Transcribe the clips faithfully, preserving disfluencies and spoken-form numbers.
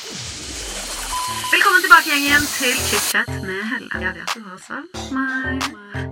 Velkommen tilbake gjengen til Chit-Chat med Helle. Jeg vet du også meg.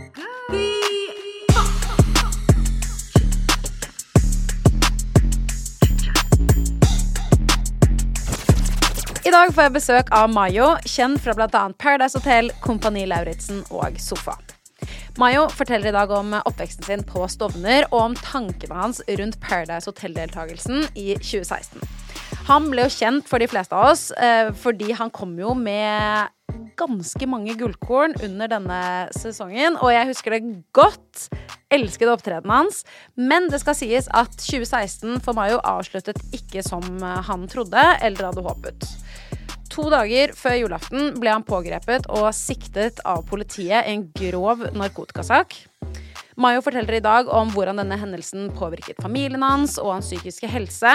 I dag får jeg besøk av Mayo, kjent fra blant annet Paradise Hotel, Kompani Lauritzen og Sofa. Mayo forteller i dag om oppveksten sin på Stovner og om tankene hans rundt Paradise Hotel-deltagelsen i tjue seksten. Han ble jo kjent for de fleste av oss eh, fordi han kom jo med ganske mange gullkorn under denne sesongen, og jeg husker det godt, elsket opptreden hans, men det skal sies at tjue seksten for Mayo avsluttet ikke som han trodde eller hadde håpet. To dager før julaften ble han pågrepet og siktet av politiet i en grov narkotikasak. Mayo forteller i dag om hvordan denne hendelsen påvirket familien hans og hans psykiske helse.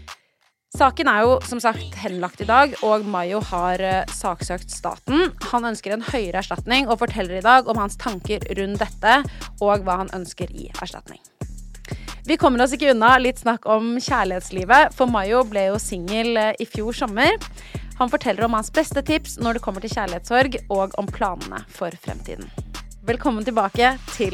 Saken er jo som sagt henlagt i dag, og Mayo har saksøkt staten. Han ønsker en høyere erstatning og forteller i dag om hans tanker rundt dette og hva han ønsker i erstatning. Vi kommer oss ikke unna litt snakk om kjærlighetslivet, for Mayo ble jo single i fjor sommer. Han forteller om hans beste tips når det kommer til kjærlighetssorg og om planene for fremtiden. Velkommen tilbake til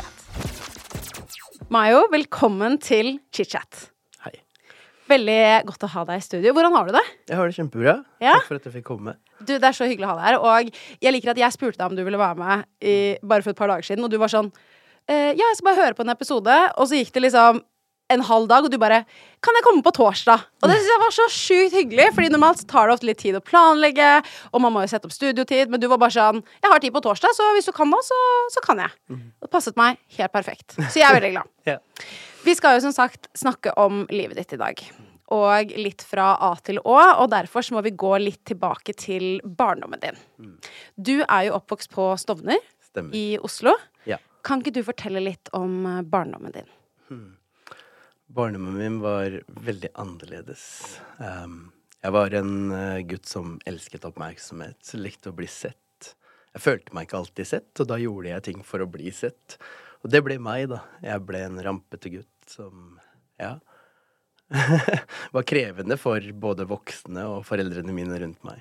Chit-Chat. Mayo, velkommen til Chit-Chat. Hei. Veldig godt å ha deg i studio. Hvordan har du det? Jeg har det kjempebra. Ja? Takk for at jeg fikk komme. Du, det er så hyggelig å ha deg her, og jeg liker at jeg spurte deg om du ville være med i, bare for et par dager siden, og du var sånn, eh, ja, jeg skal bare høre på en episode, og så gikk det liksom en halv dag, og du bare, kan jeg komme på torsdag? Og det synes jeg var så sykt hyggelig, fordi normalt tar det ofte litt tid å planlegge, og man må jo sette opp studiotid, men du var bare sånn, jeg har tid på torsdag, så hvis du kan da, så, så kan jeg. Det passet meg helt perfekt. Så jeg er veldig glad. Ja. Vi skal jo som sagt snakke om livet ditt i dag, og litt fra A til Å, og derfor så må vi gå litt tilbake til barndommen din. Du er jo oppvokst på Stovner Stemmer. I Oslo. Ja. Kan ikke du fortelle litt om barndommen din? Hmm. Barndommen min var veldig annerledes. Um, jeg var en uh, gutt som elsket oppmerksomhet, likte å bli sett. Jeg følte meg ikke alltid sett, og da gjorde jeg ting for å bli sett. Og det ble meg da. Jeg ble en rampete gutt som, ja, var krevende for både voksne og foreldrene mine rundt meg.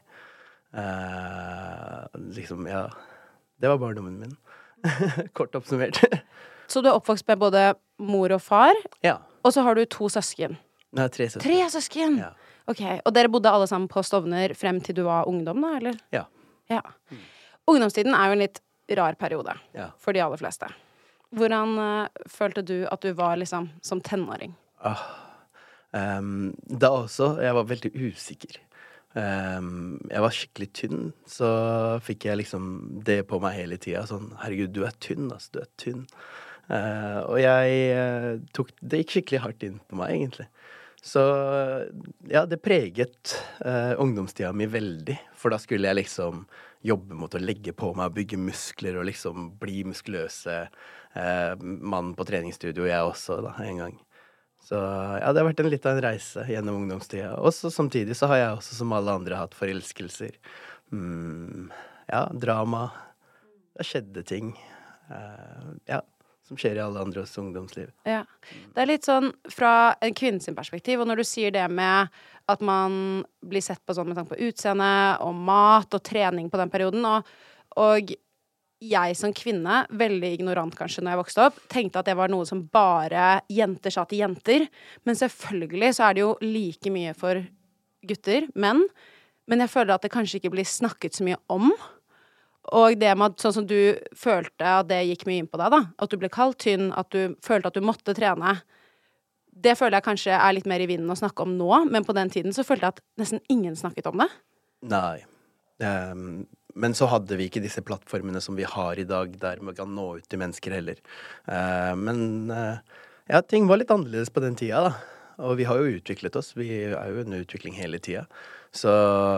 Uh, liksom, ja, det var barndommen min. Kort oppsummert. Så du er oppvokst med både mor og far, ja. Og så har du to søsken. Nei, tre søsken. Tre søsken? Ja. Ok, og dere bodde alle sammen på Stovner frem til du var ungdom da, eller? Ja. Ja. Mm. Ungdomstiden er jo en litt rar periode ja. For de aller fleste. Hvordan uh, følte du at du var liksom som tenåring? Ah, um, da også, jeg var veldig usikker. Um, jeg var skikkelig tynn, så fikk jeg liksom det på meg hele tiden. Sånn, herregud, du er tynn, altså, du er tynn. Uh, og jeg uh, tok, det gikk skikkelig hardt inn på meg, egentlig. Så, ja, det preget uh, ungdomstida mi veldig, for da skulle jeg liksom jobbe mot å legge på meg, bygge muskler og liksom bli muskuløse uh, mann på treningsstudio, jeg også da, en gang. Så ja, det har vært en litt av en reise gjennom ungdomstida. Og så samtidig så har jeg også, som alle andre, hatt forelskelser. Mm, ja, drama. Det skjedde ting. Uh, ja, som skjer i alle andres ungdomsliv. Ja. Det er litt sånn fra en kvinnes perspektiv, og når du sier det med at man blir sett på sånn med tanke på utseende og mat og trening på den perioden, og, og jeg som kvinne, veldig ignorant kanskje når jeg vokste opp, tenkte at det var noe som bare jenter sa til jenter, men selvfølgelig så er det jo like mye for gutter, menn, men jeg føler at det kanskje ikke blir snakket så mye om. Og det med at, sånn som du følte at det gikk mye inn på deg da, at du ble kalt tynn, at du følte at du måtte trene, det føler jeg kanskje er litt mer i vinden å snakke om nå, men på den tiden så følte jeg at nesten ingen snakket om det. Nei, um, men så hadde vi ikke disse plattformene som vi har i dag, der vi kan nå ut til mennesker heller. Uh, men uh, ja, ting var litt annerledes på den tida da, og vi har jo utviklet oss, vi er jo en utvikling hele tida, så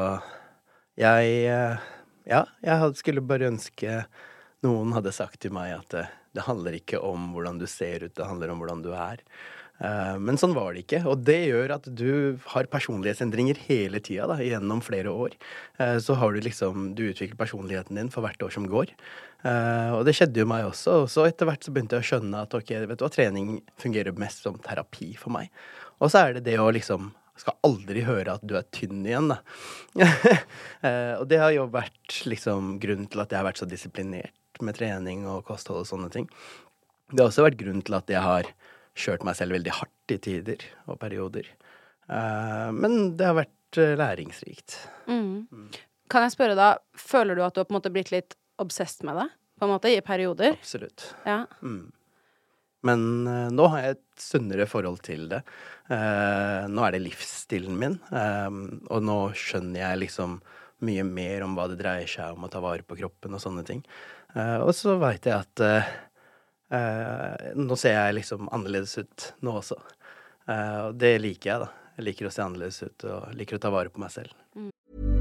jeg... Uh, Ja, jeg skulle bare ønske noen hadde sagt til meg at det, det handler ikke om hvordan du ser ut, det handler om hvordan du er. Uh, men sånn var det ikke, og det gjør at du har personlighetsendringer hele tida da, gjennom flere år. Uh, så har du liksom, du utvikler personligheten din for hvert år som går. Uh, og det skjedde jo meg også, og så etter hvert så begynte jeg å skjønne at ok, vet du hva, trening fungerer mest som terapi for meg. Og så er det det å liksom skal aldri høre at du er tynn igjen, da. uh, og det har jo vært liksom grunnen til at jeg har vært så disiplinert med trening og kosthold og sånne ting. Det har også vært grunnen til at jeg har kjørt meg selv veldig hardt i tider og perioder. Uh, men det har vært uh, læringsrikt. Mm. Mm. Kan jeg spørre da, føler du at du har på en måte blitt litt obsessed med det? På en måte, i perioder? Absolutt. Ja. Mm. Men uh, nå har jeg et sunnere forhold til det. Uh, nå er det livsstilen min, um, og nå skjønner jeg liksom mye mer om hva det dreier seg om å ta vare på kroppen og sånne ting. Uh, og så vet jeg at uh, uh, nå ser jeg liksom annerledes ut nå også. Uh, og det liker jeg da. Jeg liker å se annerledes ut og liker å ta vare på meg selv. Mm.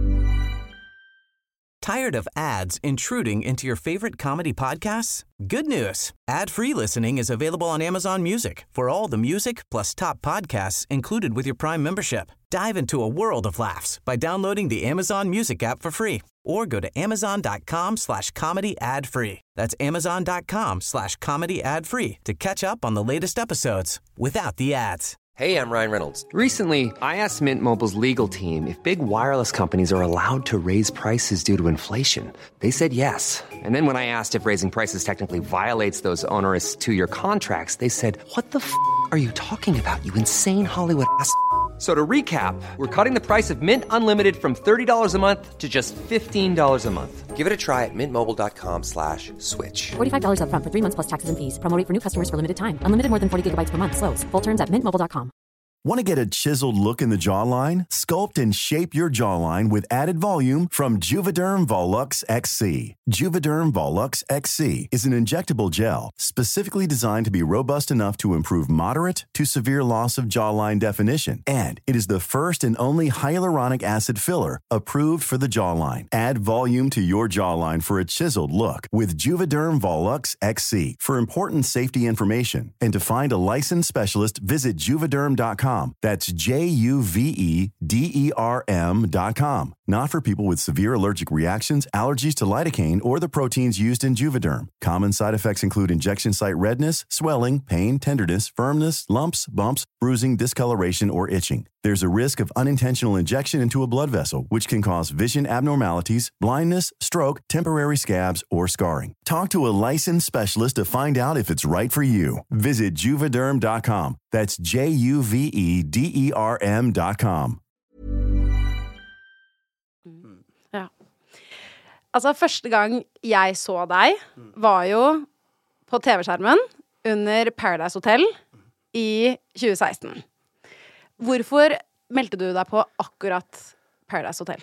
Tired of ads intruding into your favorite comedy podcasts? Good news. Ad-free listening is available on Amazon Music for all the music plus top podcasts included with your Prime membership. Dive into a world of laughs by downloading the Amazon Music app for free or go to amazon.com slash comedy ad free. That's amazon.com slash comedy ad free to catch up on the latest episodes without the ads. Hey, I'm Ryan Reynolds. Recently, I asked Mint Mobile's legal team if big wireless companies are allowed to raise prices due to inflation. They said yes. And then when I asked if raising prices technically violates those onerous two-year contracts, they said, what the f*** are you talking about, you insane Hollywood ass f- So to recap, we're cutting the price of Mint Unlimited from thirty dollars a month to just fifteen dollars a month. Give it a try at mintmobile.com slash switch. forty-five dollars up front for three months plus taxes and fees. Promo rate for new customers for limited time. Unlimited more than forty gigabytes per month. Slows full terms at mint mobile dot com. Want to get a chiseled look in the jawline? Sculpt and shape your jawline with added volume from Juvederm Volux X C. Juvederm Volux X C is an injectable gel specifically designed to be robust enough to improve moderate to severe loss of jawline definition. And it is the first and only hyaluronic acid filler approved for the jawline. Add volume to your jawline for a chiseled look with Juvederm Volux X C. For important safety information and to find a licensed specialist, visit juvederm dot com. That's J U V E D E R M dot com. Not for people with severe allergic reactions, allergies to lidocaine, or the proteins used in Juvederm. Common side effects include injection site redness, swelling, pain, tenderness, firmness, lumps, bumps, bruising, discoloration, or itching. There's a risk of unintentional injection into a blood vessel, which can cause vision abnormalities, blindness, stroke, temporary scabs, or scarring. Talk to a licensed specialist to find out if it's right for you. Visit juvederm dot com. That's J U V E D E R M dot com. Ja. Altså, første gang jeg så deg var jo på T V-skjermen under Paradise Hotel i tjue seksten. Hvorfor meldte du deg på akkurat Paradise Hotel?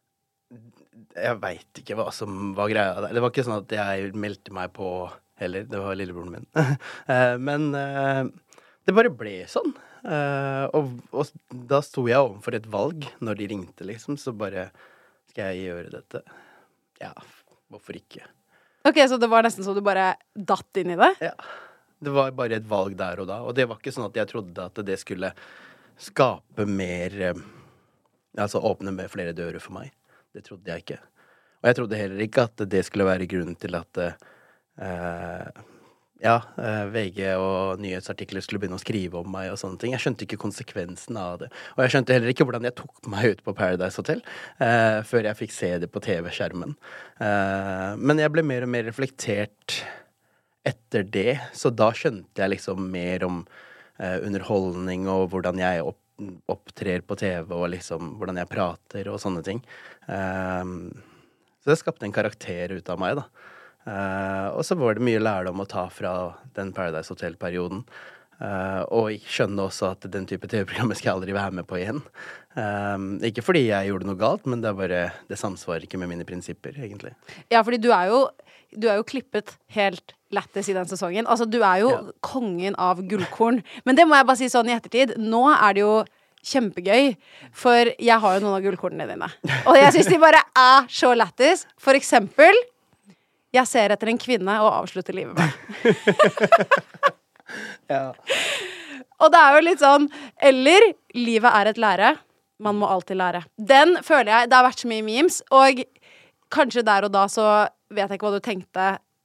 Jeg vet ikke hva som var greia der. Det var ikke sånn at jeg meldte meg på heller. Det var lillebroren min. Men det bare ble sånn. Og, og da sto jeg overfor et valg når de ringte, liksom. Så bare, skal jeg gjøre dette? Ja, hvorfor ikke? Ok, så det var nesten så du bare datt inn i det? Ja, det var bare et valg der og da. Og det var ikke sånn at jeg trodde at det skulle skape mer, altså åpne med flere dører for meg. Det trodde jeg ikke. Og jeg trodde heller ikke at det skulle være grunnen til at uh, ja, uh, V G og nyhetsartikler skulle begynne å skrive om meg og sånne ting. Jeg skjønte ikke konsekvensen av det. Og jeg skjønte heller ikke hvordan jeg tok meg ut på Paradise Hotel uh, før jeg fikk se det på T V-skjermen. Uh, men jeg ble mer og mer reflektert etter det, så da skjønte jeg liksom mer om uh, underholdning og hvordan jeg opp opptrer på T V og liksom hvordan jeg prater og sånne ting. Um, så det skapte en karakter ut av meg da. Uh, og så var det mye lærdom å ta fra den Paradise Hotel-perioden. Uh, og skjønne også at den type T V-programmer skal jeg aldri være med på igjen. Um, ikke fordi jeg gjorde noe galt, men det er bare, det samsvarer ikke med mine prinsipper, egentlig. Ja, fordi du er jo, du er jo klippet helt lættis i den sesongen. Altså, du er jo ja. kongen av gullkorn. Men det må jeg bare si sånn i ettertid. Nå er det jo kjempegøy, for jeg har jo noen av gullkornene dine. Og jeg synes de bare er så lættis. For eksempel, jeg ser etter en kvinne og avslutter livet med. Ja. Og det er jo litt sånn, eller livet er et lære, man må alltid lære. Den føler jeg, det har vært så mye memes, og kanskje der og da så vet jeg ikke hva du tenkte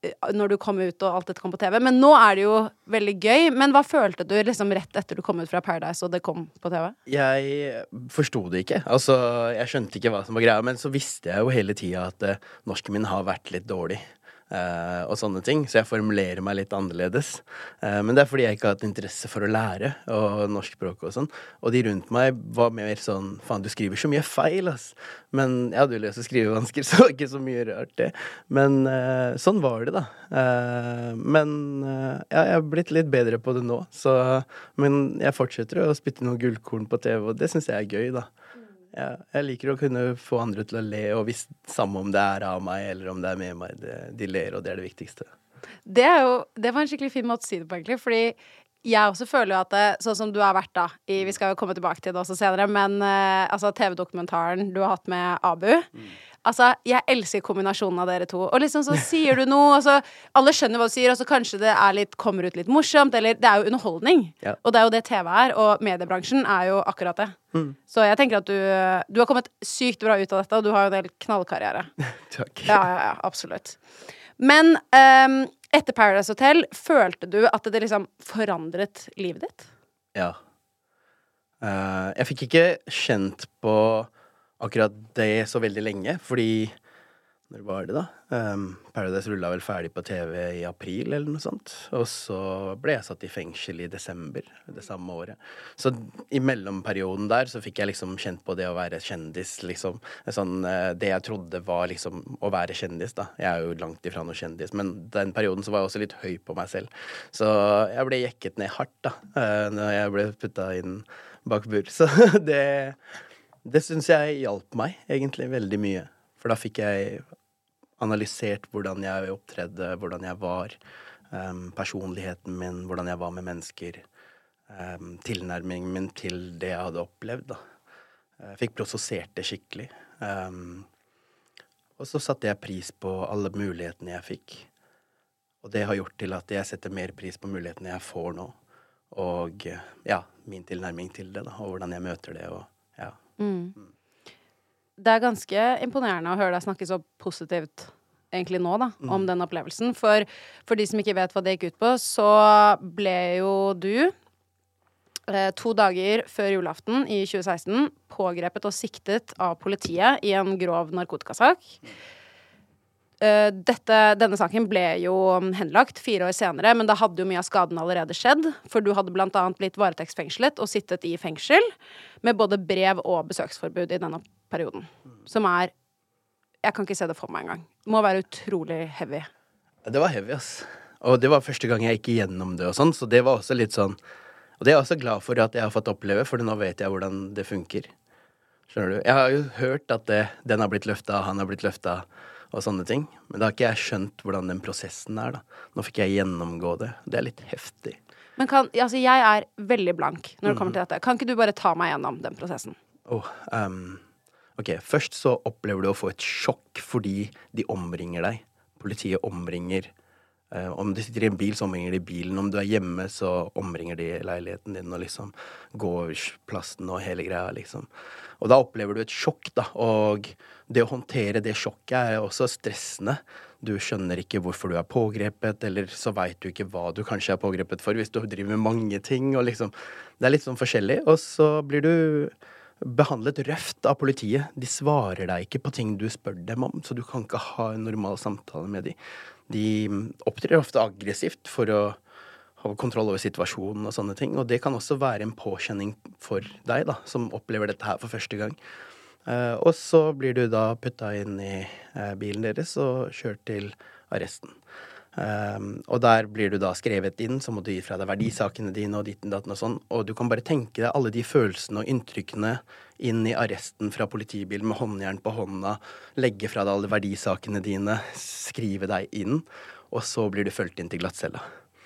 når du kom ut og alt dette kom på T V. Men nå er det jo veldig gøy. Men hva følte du liksom rett etter du kom ut fra Paradise og det kom på T V? Jeg forsto det ikke. Altså, jeg skjønte ikke hva som var greia, men så visste jeg jo hele tida at uh, norsken min har vært litt dårlig. Uh, og sånne ting, så jeg formulerer meg litt annerledes. Uh, men det er fordi jeg ikke har hatt interesse for å lære og norskspråk og sånn. Og de rundt meg var mer sånn, faen, du skriver så mye feil, ass. Men jeg hadde jo løst å skrive vansker, så det var ikke så mye rart det. Men uh, sånn var det da. Uh, men uh, ja, jeg har blitt litt bedre på det nå. Så, men jeg fortsetter å spytte noen gullkorn på T V, og det synes jeg er gøy da. Ja, jeg liker å kunne få andre til å le, og hvis samme om det er av meg eller om det er med meg, det, de ler, og det er det viktigste. Det er jo, det var en skikkelig fin måte å si det på egentlig, fordi jeg også føler jo at det, sånn som du har vært da, i, vi skal jo komme tilbake til det også senere, men uh, altså T V-dokumentaren du har hatt med Abu, mm. altså jeg elsker kombinasjonen av dere to, og liksom så sier du noe, og så alle skjønner hva du sier, og så kanskje det er litt, kommer ut litt morsomt, eller det er jo underholdning, ja. Og det er jo det T V er, og mediebransjen er jo akkurat det. Mm. Så jeg tenker at du, du har kommet sykt bra ut av dette, og du har jo en del knallkarriere. Takk. Ja, ja, ja, absolutt. Men um, etter Paradise Hotel, følte du at det liksom forandret livet ditt? Ja. Uh, jeg fikk ikke kjent på akkurat det så veldig lenge, fordi når var det da? Um, Paradise rullet vel ferdig på T V i april eller noe sånt, og så ble jeg satt i fengsel i desember det samme året. Så i mellomperioden der så fikk jeg liksom kjent på det å være kjendis, liksom. Sånn, uh, det jeg trodde var liksom å være kjendis da. Jeg er jo langt ifra noe kjendis, men den perioden så var jeg også litt høy på meg selv. Så jeg ble jekket ned hardt da, uh, når jeg ble puttet inn bak bur. Så det... Det synes jeg hjalp meg egentlig veldig mye, for da fikk jeg analysert hvordan jeg opptredde, hvordan jeg var, um, personligheten min, hvordan jeg var med mennesker, um, tilnærmingen min til det jeg hadde opplevd da. Jeg fikk prosessert det skikkelig, um, og så satte jeg pris på alle mulighetene jeg fikk, og det har gjort til at jeg setter mer pris på mulighetene jeg får nå, og ja, min tilnærming til det da, og hvordan jeg møter det, og ja. Mm. Det er ganske imponerende å høre deg snakke så positivt egentlig nå da, mm. om den opplevelsen. For, for de som ikke vet hva det gikk ut på, så ble jo du eh, to dager før julaften i tjue seksten pågrepet og siktet av politiet i en grov narkotikasak. Mm. Uh, dette, denne saken ble jo henlagt fire år senere, men da hadde jo mye av skaden allerede skjedd, for du hadde blant annet blitt varetektsfengslet og sittet i fengsel med både brev og besøksforbud i denne perioden, som er, jeg kan ikke se det for meg engang, det må være utrolig heavy. Det var heavy, ass. Og det var første gang jeg gikk igjennom det og sånn, så det var også litt sånn, og det er jeg også glad for at jeg har fått oppleve, for nå vet jeg hvordan det funker. Skjønner du? Jeg har jo hørt at det, den har blitt løftet, han har blitt løftet, og sånne ting. Men da har ikke jeg skjønt hvordan den prosessen er da. Nå fikk jeg gjennomgå det. Det er litt heftig. Men kan, altså jeg er veldig blank når det kommer til dette. Kan ikke du bare ta meg gjennom den prosessen? Oh, um, ok, først så opplever du å få et sjokk fordi de omringer deg. Politiet omringer. Uh, om du sitter i en bil, så omringer de bilen. Om du er hjemme, så omringer de leiligheten din og liksom gårdsplassen og hele greia liksom. Og da opplever du et sjokk da, og det å håndtere det sjokket er også stressende. Du skjønner ikke hvorfor du er pågrepet, eller så vet du ikke hva du kanskje er pågrepet for, hvis du driver med mange ting, og liksom, det er litt sånn forskjellig. Og så blir du behandlet røft av politiet. De svarer deg ikke på ting du spør dem om, så du kan ikke ha en normal samtale med dem. De opptrer ofte aggressivt for å ha kontroll over situasjonen og sånne ting, og det kan også være en påkjenning for deg da, som opplever dette her for første gang. Uh, og så blir du da puttet inn i uh, bilen deres og kjørt til arresten. Um, og der blir du da skrevet inn, så må du gi fra deg verdisakene dine og ditten, datten og sånn, og du kan bare tenke deg alle de følelsene og inntrykkene inn i arresten fra politibilen med håndjern på hånda, legge fra deg alle verdisakene dine, skrive deg inn, og så blir du følt inn til glattcella.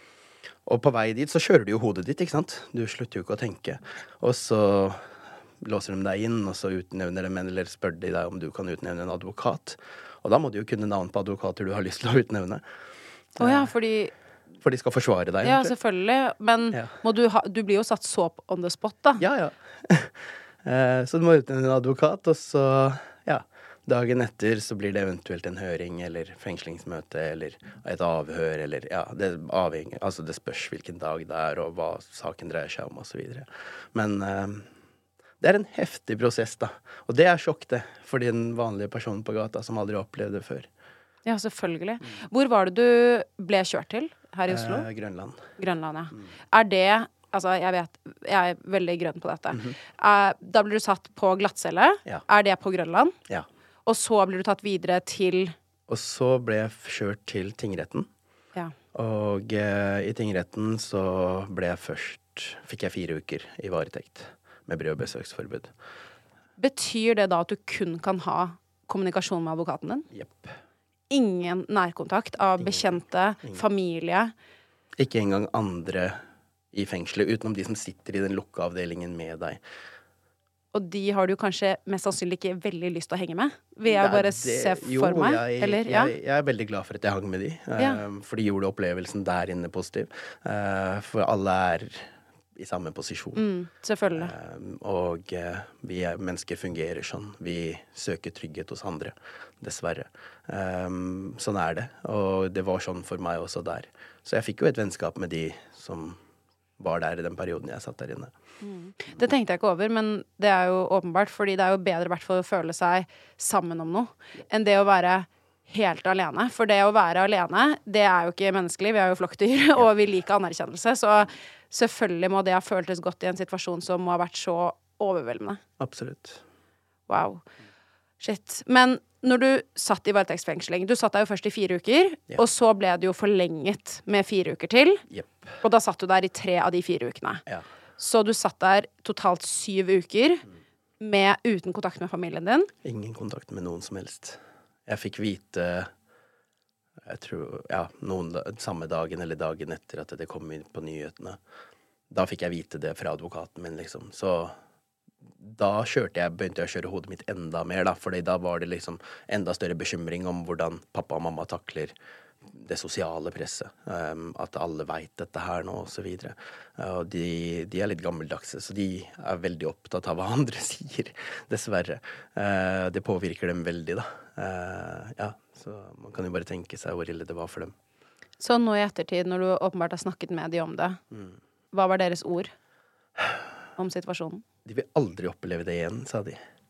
Og på vei dit så kjører du jo hodet ditt, ikke sant? Du slutter jo ikke å tenke. Og så låser de deg inn, og så utnevner de, eller spør de deg om du kan utnevne en advokat. Og da må du jo kunne navn på advokater du har lyst til å utnevne. Å ja, fordi... For de skal forsvare deg, ja, egentlig. Ja, selvfølgelig. Men ja. Må du, ha, du blir jo satt så on the spot, da. Ja, ja. Så du må utnevne en advokat, og så... Ja, Dagen etter så blir det eventuelt en høring eller fengslingsmøte eller et avhør eller ja, det avhenger, altså det spørs hvilken dag det er og hva saken dreier seg om og så videre. Men eh, det er en heftig prosess da, og det er sjokk det for den vanlige personen på gata som aldri har opplevd det før. Ja, selvfølgelig. Hvor var det du ble kjørt til her i Oslo? Eh, Grønland. Grønland, ja. Mm. Er det, altså jeg vet, jeg er veldig grønn på dette. Mm-hmm. Eh, da blir du satt på glattcelle. Ja. Er det på Grønland? Ja. Og så blir du tatt videre til... Og så ble jeg kjørt til tingretten. Ja. Og eh, i tingretten så ble jeg først, fikk jeg fire uker i varetekt med brev- og besøksforbud. Betyr det da at du kun kan ha kommunikasjon med advokaten din? Jepp. Ingen nærkontakt av Ingen. bekjente, Ingen. familie? Ikke engang andre i fengselet, utenom de som sitter i den lukka avdelingen med deg. Og de har du kanskje mest sannsynlig ikke veldig lyst til å henge med? Vil jeg bare det, se for jo, meg? Jeg, eller, ja? jeg, jeg er veldig glad for at jeg hang med de. Ja. Uh, for de gjorde opplevelsen der inne positiv. Uh, for alle er i samme posisjon. Mm, selvfølgelig. Uh, og uh, vi er, mennesker fungerer sånn. Vi søker trygghet hos andre, dessverre. Um, sånn er det. Og det var sånn for meg også der. Så jeg fikk jo et vennskap med de som var der i den perioden jeg satt der inne. Mm. Det tenkte jeg ikke over, men det er jo åpenbart, fordi det er jo bedre i hvert fall å føle seg sammen om noe, enn det å være helt alene. For det å være alene, det er jo ikke menneskelig, vi er jo flokkdyr, og vi liker anerkjennelse, så selvfølgelig må det ha føltes godt i en situasjon som må ha vært så overveldende. Absolutt. Wow. Shit. Men når du satt i varetektsfengsling, du satt der jo først i fire uker, ja. Og så ble det jo forlenget med fire uker til, yep. Og da satt du der i tre av de fire ukene. Ja. Så du satt der totalt syv uker med, uten kontakt med familien din? Ingen kontakt med noen som helst. Jeg fikk vite, jeg tror, ja, noen, samme dagen eller dagen etter at det kom inn på nyhetene. Da fikk jeg vite det fra advokaten min, liksom. Så da kjørte jeg, begynte jeg å kjøre hodet mitt enda mer, da, fordi da var det liksom enda større bekymring om hvordan pappa og mamma takler det sosiale presset, um, at alle vet dette her nå, og så videre. Uh, og de, de er litt gammeldagse, så de er veldig opptatt av hva andre sier, dessverre. Uh, det påvirker dem veldig, da. Uh, ja, så man kan jo bare tenke seg hvor ille det var for dem. Så nå i ettertid, når du åpenbart har snakket med de om det, mm. hva var deres ord om situasjonen? De vil aldri oppleve det igjen, sa de.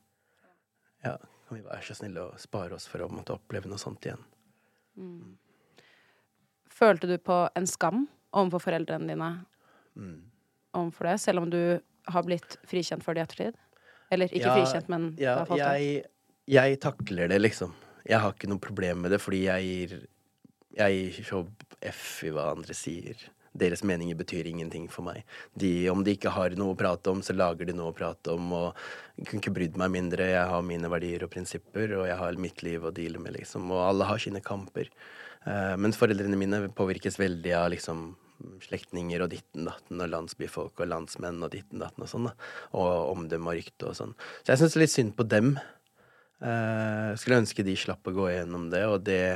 Ja, kan vi være så snille og spare oss for å måtte oppleve noe sånt igjen. Mm. Følte du på en skam overfor foreldrene dine mm. overfor det, selv om du har blitt frikjent for det i ettertid? Eller ikke ja, frikjent, men ja, det har falt jeg, jeg takler det, liksom. Jeg har ikke noe problem med det, fordi jeg gir, jeg gir så F i hva andre sier. Deres meninger betyr ingenting for meg. De, om de ikke har noe å prate om, så lager de noe å prate om, og jeg kunne ikke brydd meg mindre. Jeg har mine verdier og prinsipper, og jeg har mitt liv å deale med, liksom. Og alle har sine kamper. Uh, men foreldrene mine påvirkes veldig av liksom slektninger og ditten datten og landsbyfolk og landsmenn og ditten datten og sånn da. Og omdømme og rykte og sånn. Så jeg synes litt synd på dem. Uh, skulle ønske de slapp å gå gjennom det, og det,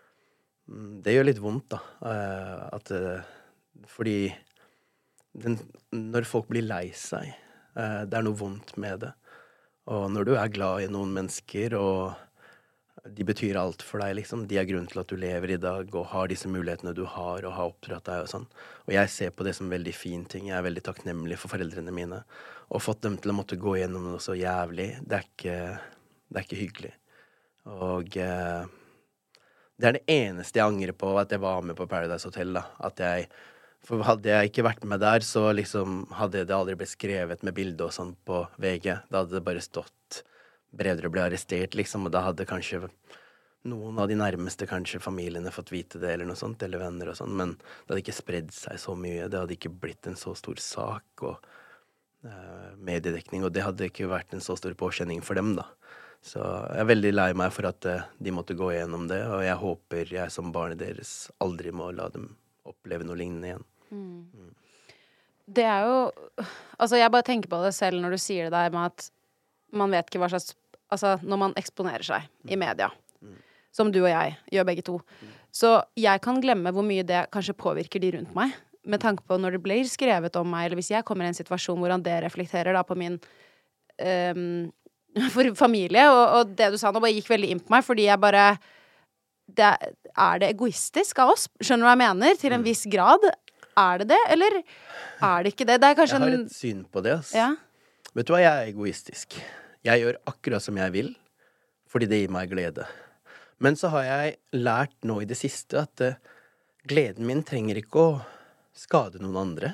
det gjør litt vondt da. Uh, at, uh, fordi den, når folk blir lei seg, uh, det er noe vondt med det. Og når du er glad i noen mennesker, og de betyr alt for deg, liksom. De er grunnen til at du lever i dag, og har disse mulighetene du har, og har oppdratt deg og sånn. Og jeg ser på det som veldig fin ting. Jeg er veldig takknemlig for foreldrene mine. Og fått dem til å måtte gå gjennom noe så jævlig, det er ikke, det er ikke hyggelig. Og eh, det er det eneste jeg angrer på, at jeg var med på Paradise Hotel, da. At jeg, for hadde jeg ikke vært med der, så liksom hadde det aldri blitt skrevet med bilde og sånn på V G. Da hadde det bare stått Brevdre ble arrestert, liksom, og da hadde kanskje noen av de nærmeste, kanskje familiene, fått vite det, eller noe sånt, eller venner og sånn, men det hadde ikke spredd seg så mye, det hadde ikke blitt en så stor sak, og uh, mediedekning, og det hadde ikke vært en så stor påkjenning for dem, da. Så jeg er veldig lei meg for at uh, de måtte gå gjennom det, og jeg håper jeg som barnet deres aldri må la dem oppleve noe lignende igjen. Mm. Mm. Det er jo, altså jeg bare tenker på det selv når du sier det der med at man vet ikke hva slags, altså når man eksponerer seg mm. i media, mm. som du og jeg gjør begge to, mm. så jeg kan glemme hvor mye det kanskje påvirker de rundt meg, med tanke på når det blir skrevet om meg, eller hvis jeg kommer i en situasjon hvordan det reflekterer da på min um, for familie, og, og det du sa nå bare gikk veldig inn på meg, fordi jeg bare det, Er det egoistisk av oss? Skjønner du hva jeg mener? Til en viss grad. Er det det, eller er det ikke det? Det er kanskje Jeg har en et syn på det, ass. ja. Vet du hva, jeg er egoistisk. Jeg gjør akkurat som jeg vil, fordi det gir meg glede. Men så har jeg lært nå i det siste at uh, gleden min trenger ikke å skade noen andre.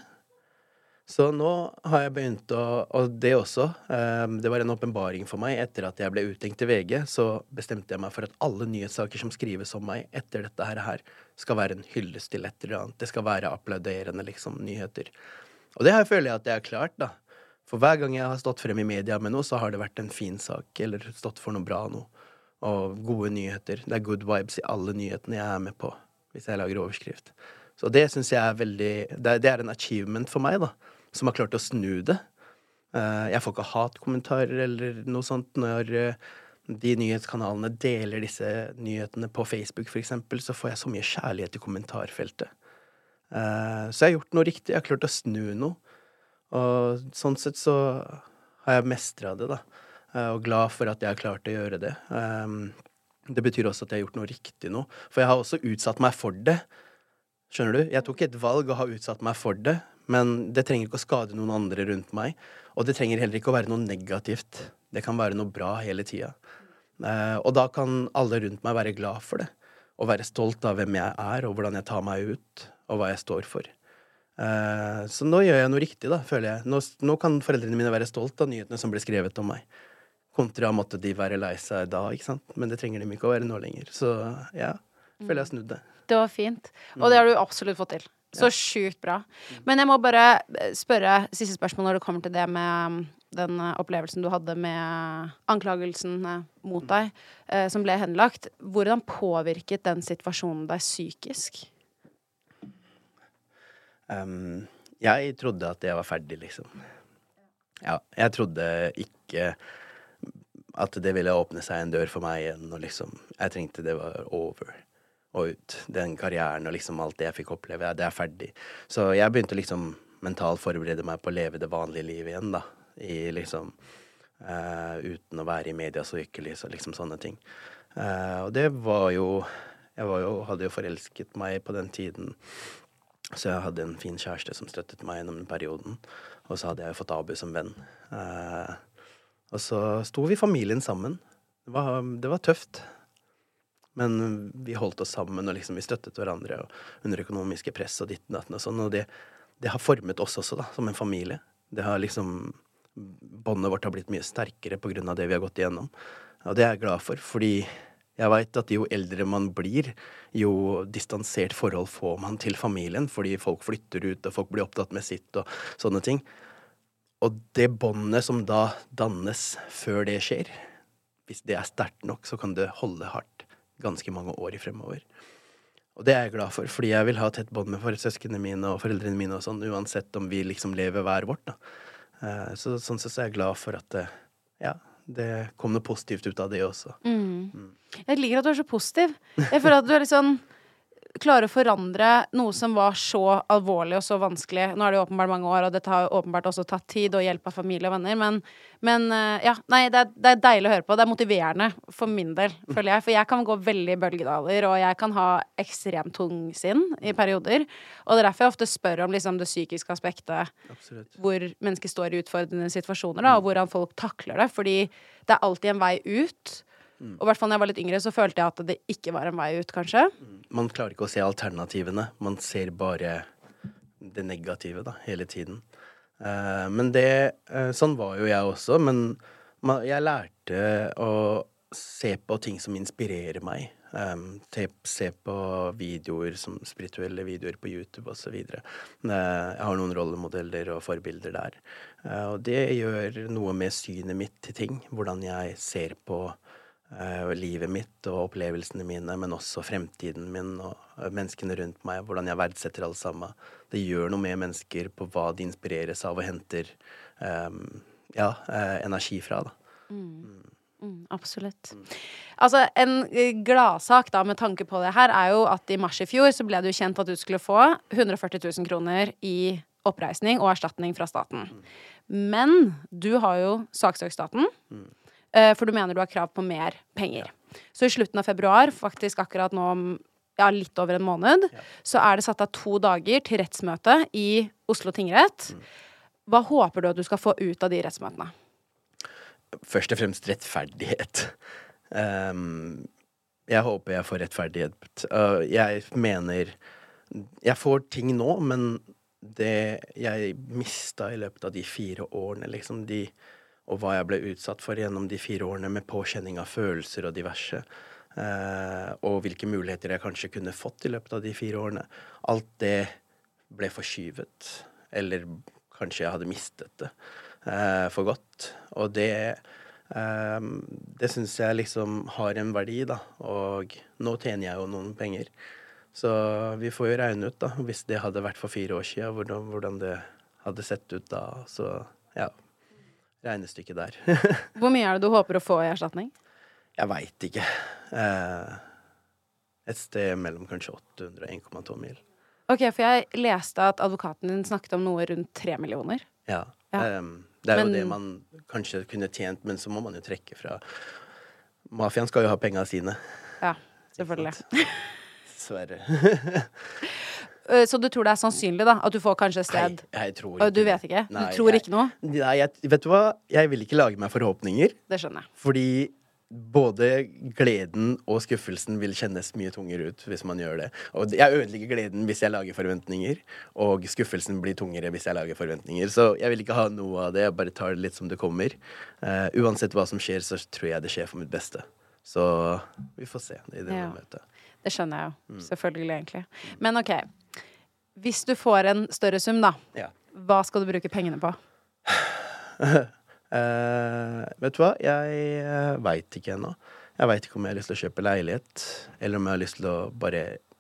Så nå har jeg begynt å, og det også, um, det var en åpenbaring for meg. Etter at jeg ble uttenkt til V G, så bestemte jeg meg for at alle nyhetssaker som skrives om meg etter dette her, her skal være en hyllest til et eller annet. Det skal være applauderende, liksom, nyheter. Og det her føler jeg at det er klart, da. For hver gang jeg har stått frem i media med noe, så har det vært en fin sak, eller stått for noe bra noe. Og gode nyheter. Det er good vibes i alle nyhetene jeg er med på, hvis jeg lager overskrift. Så det synes jeg er veldig, det er, det er en achievement for meg, da, som har klart å snu det. Uh, jeg får ikke hatkommentarer eller noe sånt når uh, de nyhetskanalene deler disse nyhetene på Facebook, for eksempel, så får jeg så mye kjærlighet i kommentarfeltet. Uh, så jeg har gjort noe riktig, jeg har klart å snu noe. Og sånn sett så har jeg mestret det, da. Og glad for at jeg har klart å gjøre det. Um, det betyr også at jeg har gjort noe riktig nå. For jeg har også utsatt meg for det. Skjønner du? Jeg tok et valg og har utsatt meg for det, men det trenger ikke å skade noen andre rundt meg. Og det trenger heller ikke å være noe negativt. Det kan være noe bra hele tiden. Uh, og da kan alle rundt meg være glad for det. Og være stolt av hvem jeg er, og hvordan jeg tar meg ut, og hva jeg står for. Uh, så nå gjør jeg noe riktig, da, føler jeg. Nå, nå kan foreldrene mine være stolt av nyhetene som ble skrevet om meg. Kontra måtte de være lei seg da, ikke sant? Men det trenger de ikke å være nå lenger. Så ja, føler jeg snudde. Det var fint. Og det har du absolutt fått til. Så ja. Sjukt bra. Men jeg må bare spørre siste spørsmål når det kommer til det med den opplevelsen du hadde med anklagelsen mot deg, eh, som ble henlagt. Hvordan påvirket den situasjonen deg psykisk? Um, jeg trodde at jeg var ferdig, liksom. Ja, jeg trodde ikke at det ville åpne seg en dør for meg igjen, og liksom, jeg tenkte det var over og ut. Den karrieren og liksom alt det jeg fikk oppleve, ja, det er ferdig. Så jeg begynte liksom mentalt forberede meg på å leve det vanlige livet igjen, da. I liksom, uh, uten å være i media så ykkelig, så liksom sånne ting. Uh, og det var jo, jeg var jo, hadde jo forelsket meg på den tiden. Så jeg hadde en fin kjæreste som støttet meg gjennom den perioden. Og så hadde jeg fått Abu som venn. Uh, og så sto vi familien sammen. Det var, det var tøft. Men vi holdt oss sammen, og liksom vi støttet hverandre og under økonomiske press og ditt og datten og sånn. Og det, det har formet oss også, da, som en familie. Det har liksom, båndet vårt har blitt mye sterkere på grunn av det vi har gått igjennom. Og det er jeg glad for, fordi jeg vet at jo eldre man blir, jo distansert forhold får man til familien, fordi folk flytter ut, og folk blir opptatt med sitt og sånne ting. Og det båndet som da dannes før det skjer, hvis det er sterkt nok, så kan det holde hardt ganske mange år i fremover. Og det er jeg glad for, fordi jeg vil ha tett bånd med for søskene mine og foreldrene mine og sånn, uansett om vi liksom lever hver vårt, da. Så sånn sett så er jeg glad for at, ja, det kom noe positivt ut av det også. Mm. Mm. Jeg liker at du er så positiv. Jeg føler at du er litt sånn klarer å forandre noe som var så alvorlig og så vanskelig. Nå er det jo åpenbart mange år, og dette har jo åpenbart også tatt tid og hjelp av familie og venner, men, men ja, nei, det er, det er deilig å høre på. Det er motiverende for min del, føler jeg, for jeg kan gå veldig i bølgedaler, og jeg kan ha ekstremt tungsinn i perioder, og det er derfor jeg ofte spør om liksom det psykiske aspektet. Absolutt. Hvor mennesker står i utfordrende situasjoner, da, og hvordan folk takler det, fordi det er alltid en vei ut. Mm. Og i hvert fall når jeg var litt yngre, så følte jeg at det ikke var en vei ut, kanskje. Man klarer ikke å se alternativene. Man ser bare det negative, da, hele tiden. Uh, men det, uh, sånn var jo jeg også, men man, jeg lærte å se på ting som inspirerer meg. Um, te, se på videoer, som spirituelle videoer på YouTube og så videre. Uh, jeg har noen rollemodeller og forbilder der. Uh, og det gjør noe med synet mitt til ting, hvordan jeg ser på Uh, livet mitt og opplevelsene mine, men også fremtiden min og uh, menneskene rundt meg, hvordan jeg verdsetter alle sammen. Det gjør noe med mennesker på hva de inspireres av og henter um, ja, uh, energi fra, da. Mm. Mm. Mm, absolutt. Mm. Altså, en gladsak da med tanke på det her er jo at i mars i fjor så ble det jo kjent at du skulle få hundre og førti tusen kroner i oppreisning og erstatning fra staten. Mm. Men du har jo saksøkt staten. Mm. uh, for du mener du har krav på mer penger. Ja. Så i slutten av februar, faktisk akkurat nå om ja, litt over en måned, ja. Så er det satt av to dager til rettsmøte i Oslo tingrett. Mm. Hva håper du at du skal få ut av de rettsmøtene? Først og fremst rettferdighet. Um, jeg håper jeg får rettferdighet. Uh, jeg mener jeg får ting nå, men det jeg mistet i løpet av de fire årene, liksom de, og hva jeg ble utsatt for gjennom de fire årene med påkjenning av følelser og diverse, uh, og hvilke muligheter jeg kanskje kunne fått i løpet av de fire årene, alt det ble forskyvet, eller kanskje jeg hadde mistet det uh, for godt, og det Um, det synes jeg liksom har en verdi da, og nå tjener jeg jo noen penger, så vi får jo regne ut da, hvis det hadde vært for fire år siden, hvordan, hvordan det hadde sett ut da, så ja, regnestykket der. Hvor mye er det du håper å få i erstatning? Jeg vet ikke. Uh, et sted mellom kanskje åtte hundre og en komma to mil. Ok, for jeg leste at advokaten din snakket om noe rundt tre millioner. Ja, ja. Um, det er men, jo det man kanskje kunne tjent, men så må man jo trekke fra. Mafiaen skal jo ha pengene sine. Ja, selvfølgelig. Dessverre. Så du tror det er sannsynlig da, at du får kanskje et sted? Nei, jeg tror ikke. Du vet ikke? Nei, du tror jeg, ikke noe? Nei, jeg, vet du hva? Jeg vil ikke lage meg forhåpninger. Det skjønner jeg. Fordi både gleden og skuffelsen vil kjennes mye tungere ut hvis man gjør det. Og jeg ødelegger gleden hvis jeg lager forventninger, og skuffelsen blir tungere hvis jeg lager forventninger. Så jeg vil ikke ha noe av det, jeg bare tar det litt som det kommer. Uh, uansett hva som skjer, så tror jeg det skjer for mitt beste. Så vi får se i det ja. Møtet. Det skjønner jeg jo, mm. selvfølgelig egentlig. Men ok, hvis du får en større sum da, ja. Hva skal du bruke pengene på? Uh, vet du hva? Jeg uh, vet ikke ennå. Jeg vet ikke om jeg har lyst til å kjøpe leilighet, eller om jeg har lyst til å bare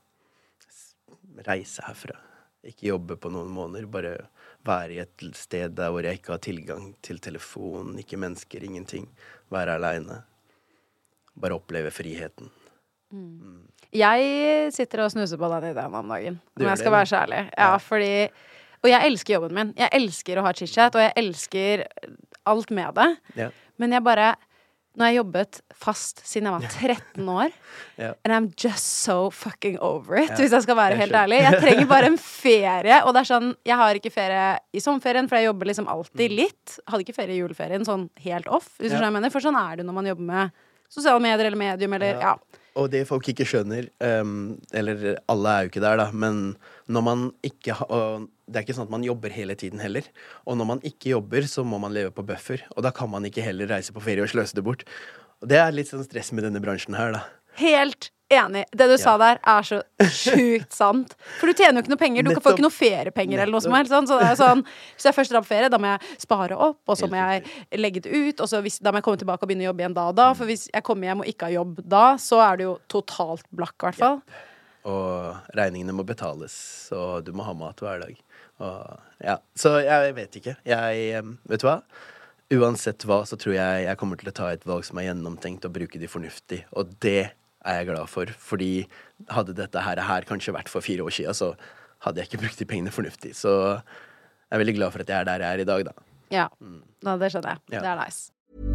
reise herfra. Ikke jobbe på noen måneder, bare være i et sted der hvor jeg ikke har tilgang til telefon, ikke mennesker, ingenting. Være alene. Bare oppleve friheten. Mm. Mm. Jeg sitter og snuser på den ideen om dagen, om jeg skal det, være så ærlig. Ja, ja. Fordi, og jeg elsker jobben min. Jeg elsker å ha chit-chat, og jeg elsker alt med det. Ja. Men jeg bare, nå har jeg jobbet fast siden jeg var tretten år, ja. And I'm just so fucking over it, ja. Hvis jeg skal være jeg helt ærlig. Jeg trenger bare en ferie, og det er sånn, jeg har ikke ferie i sommerferien, for jeg jobber liksom alltid litt. Hadde ikke ferie i juleferien, sånn helt off, hvis ja. Du skjønner jeg mener. For sånn er det når man jobber med sosiale medier eller medium, eller ja. Ja. Og det folk ikke skjønner, um, eller alle er jo ikke der da, men når man ikke har, og det er ikke sånn at man jobber hele tiden heller, og når man ikke jobber, så må man leve på buffer, og da kan man ikke heller reise på ferie og sløse det bort. Og det er litt sånn stress med denne bransjen her da. Helt enig. Det du ja. Sa der er så sjukt sant. For du tjener jo ikke noe penger, du Nettopp. Får ikke noe feriepenger eller noe som helst. Sånn. Så det er sånn, hvis jeg først drar på ferie, da må jeg spare opp, og så må jeg legge det ut, og så hvis, da må jeg komme tilbake og begynne å jobbe igjen da og da, for hvis jeg kommer hjem og ikke har jobb da, så er det jo totalt blakk i hvert fall. Yep. Og regningene må betales, og du må ha mat hver dag. Og, ja. Så jeg vet ikke. Jeg, vet du hva? Uansett hva, så tror jeg jeg kommer til å ta et valg som er gjennomtenkt og bruke de fornuftig, og det er jeg glad for, fordi hadde dette her, her kanskje vært for fire år siden, så hadde jeg ikke brukt de pengene fornuftig. Så jeg er veldig glad for at jeg er der jeg er i dag, da. Ja, mm. Nå, det skjønner jeg. Ja. Det er nice.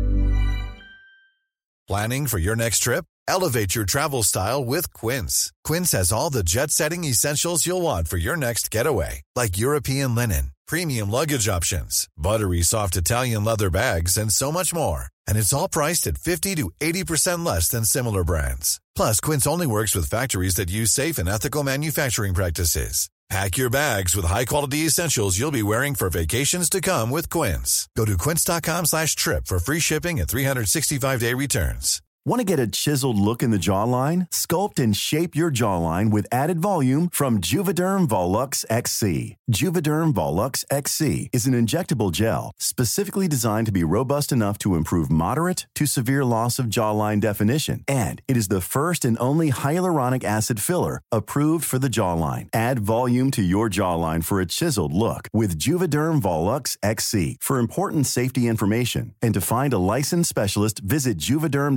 Planning for your next trip? Elevate your travel style with Quince. Quince has all the jet-setting essentials you'll want for your next getaway, like European linen, premium luggage options, buttery soft Italian leather bags, and so much more. And it's all priced at fifty to eighty percent less than similar brands. Plus, Quince only works with factories that use safe and ethical manufacturing practices. Pack your bags with high-quality essentials you'll be wearing for vacations to come with Quince. Go to quince.com slash trip for free shipping and three sixty-five day returns. Want to get a chiseled look in the jawline? Sculpt and shape your jawline with added volume from Juvederm Volux X C. Juvederm Volux X C is an injectable gel specifically designed to be robust enough to improve moderate to severe loss of jawline definition. And it is the first and only hyaluronic acid filler approved for the jawline. Add volume to your jawline for a chiseled look with Juvederm Volux X C. For important safety information and to find a licensed specialist, visit juvederm dot com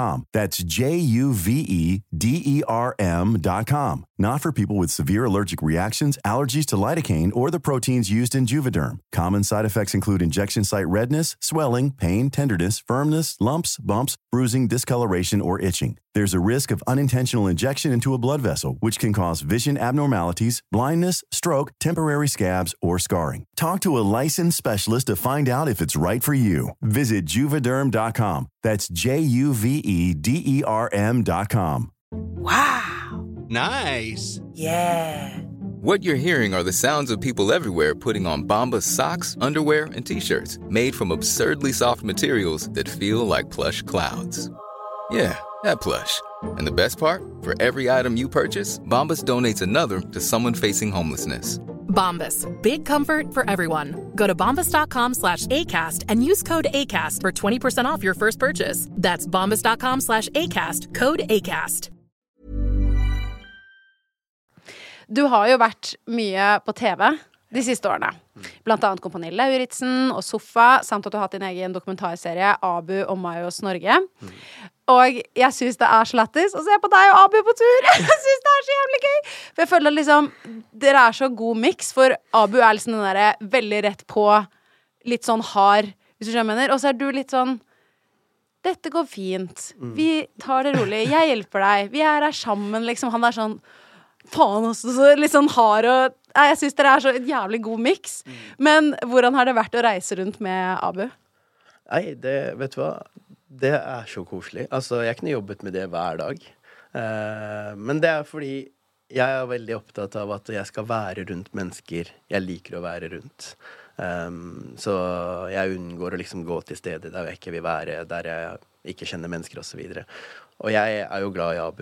com. That's J U V E D E R M dot com. Not for people with severe allergic reactions, allergies to lidocaine, or the proteins used in Juvederm. Common side effects include injection site redness, swelling, pain, tenderness, firmness, lumps, bumps, bruising, discoloration, or itching. There's a risk of unintentional injection into a blood vessel, which can cause vision abnormalities, blindness, stroke, temporary scabs, or scarring. Talk to a licensed specialist to find out if it's right for you. Visit Juvederm dot com. That's J U V E D E R M dot com. Wow. Nice. Yeah. What you're hearing are the sounds of people everywhere putting on Bombas socks, underwear, and T-shirts made from absurdly soft materials that feel like plush clouds. Yeah, that plush. And the best part? For every item you purchase, Bombas donates another to someone facing homelessness. Bombas. Big comfort for everyone. Go to bombas.com slash ACAST and use code ACAST for twenty percent off your first purchase. That's bombas.com slash ACAST. Code ACAST. Du har jo vært mye på T V de siste årene. Blant annet Kompani Lauritzen og Sofa, samt at du har hatt din egen dokumentarserie Abu og Mayos Norge. Og jeg synes det er så lættis å se på deg og Abu på tur. Jeg synes det er så jævlig gøy. For jeg føler liksom, dere er så god mix, for Abu er liksom den der veldig rett på, litt sånn hard, hvis du skjønner mener. Og så er du litt sånn, dette går fint. Vi tar det rolig. Jeg hjelper deg. Vi er her sammen, liksom. Han er sånn, faen også, så litt sånn hard og jeg synes dere er så et jævlig god mix. Men hvordan har det vært å reise rundt med Abu? Nei, det, vet du hva? Det er så koselig. Altså, jeg kunne jobbet med det hver dag. Uh, men det er fordi jeg er veldig opptatt av at jeg skal være rundt mennesker jeg liker å være rundt. Um, så jeg unngår å liksom gå til steder der jeg ikke vil være, der jeg ikke kjenner mennesker og så videre. Og jeg er jo glad i Abu.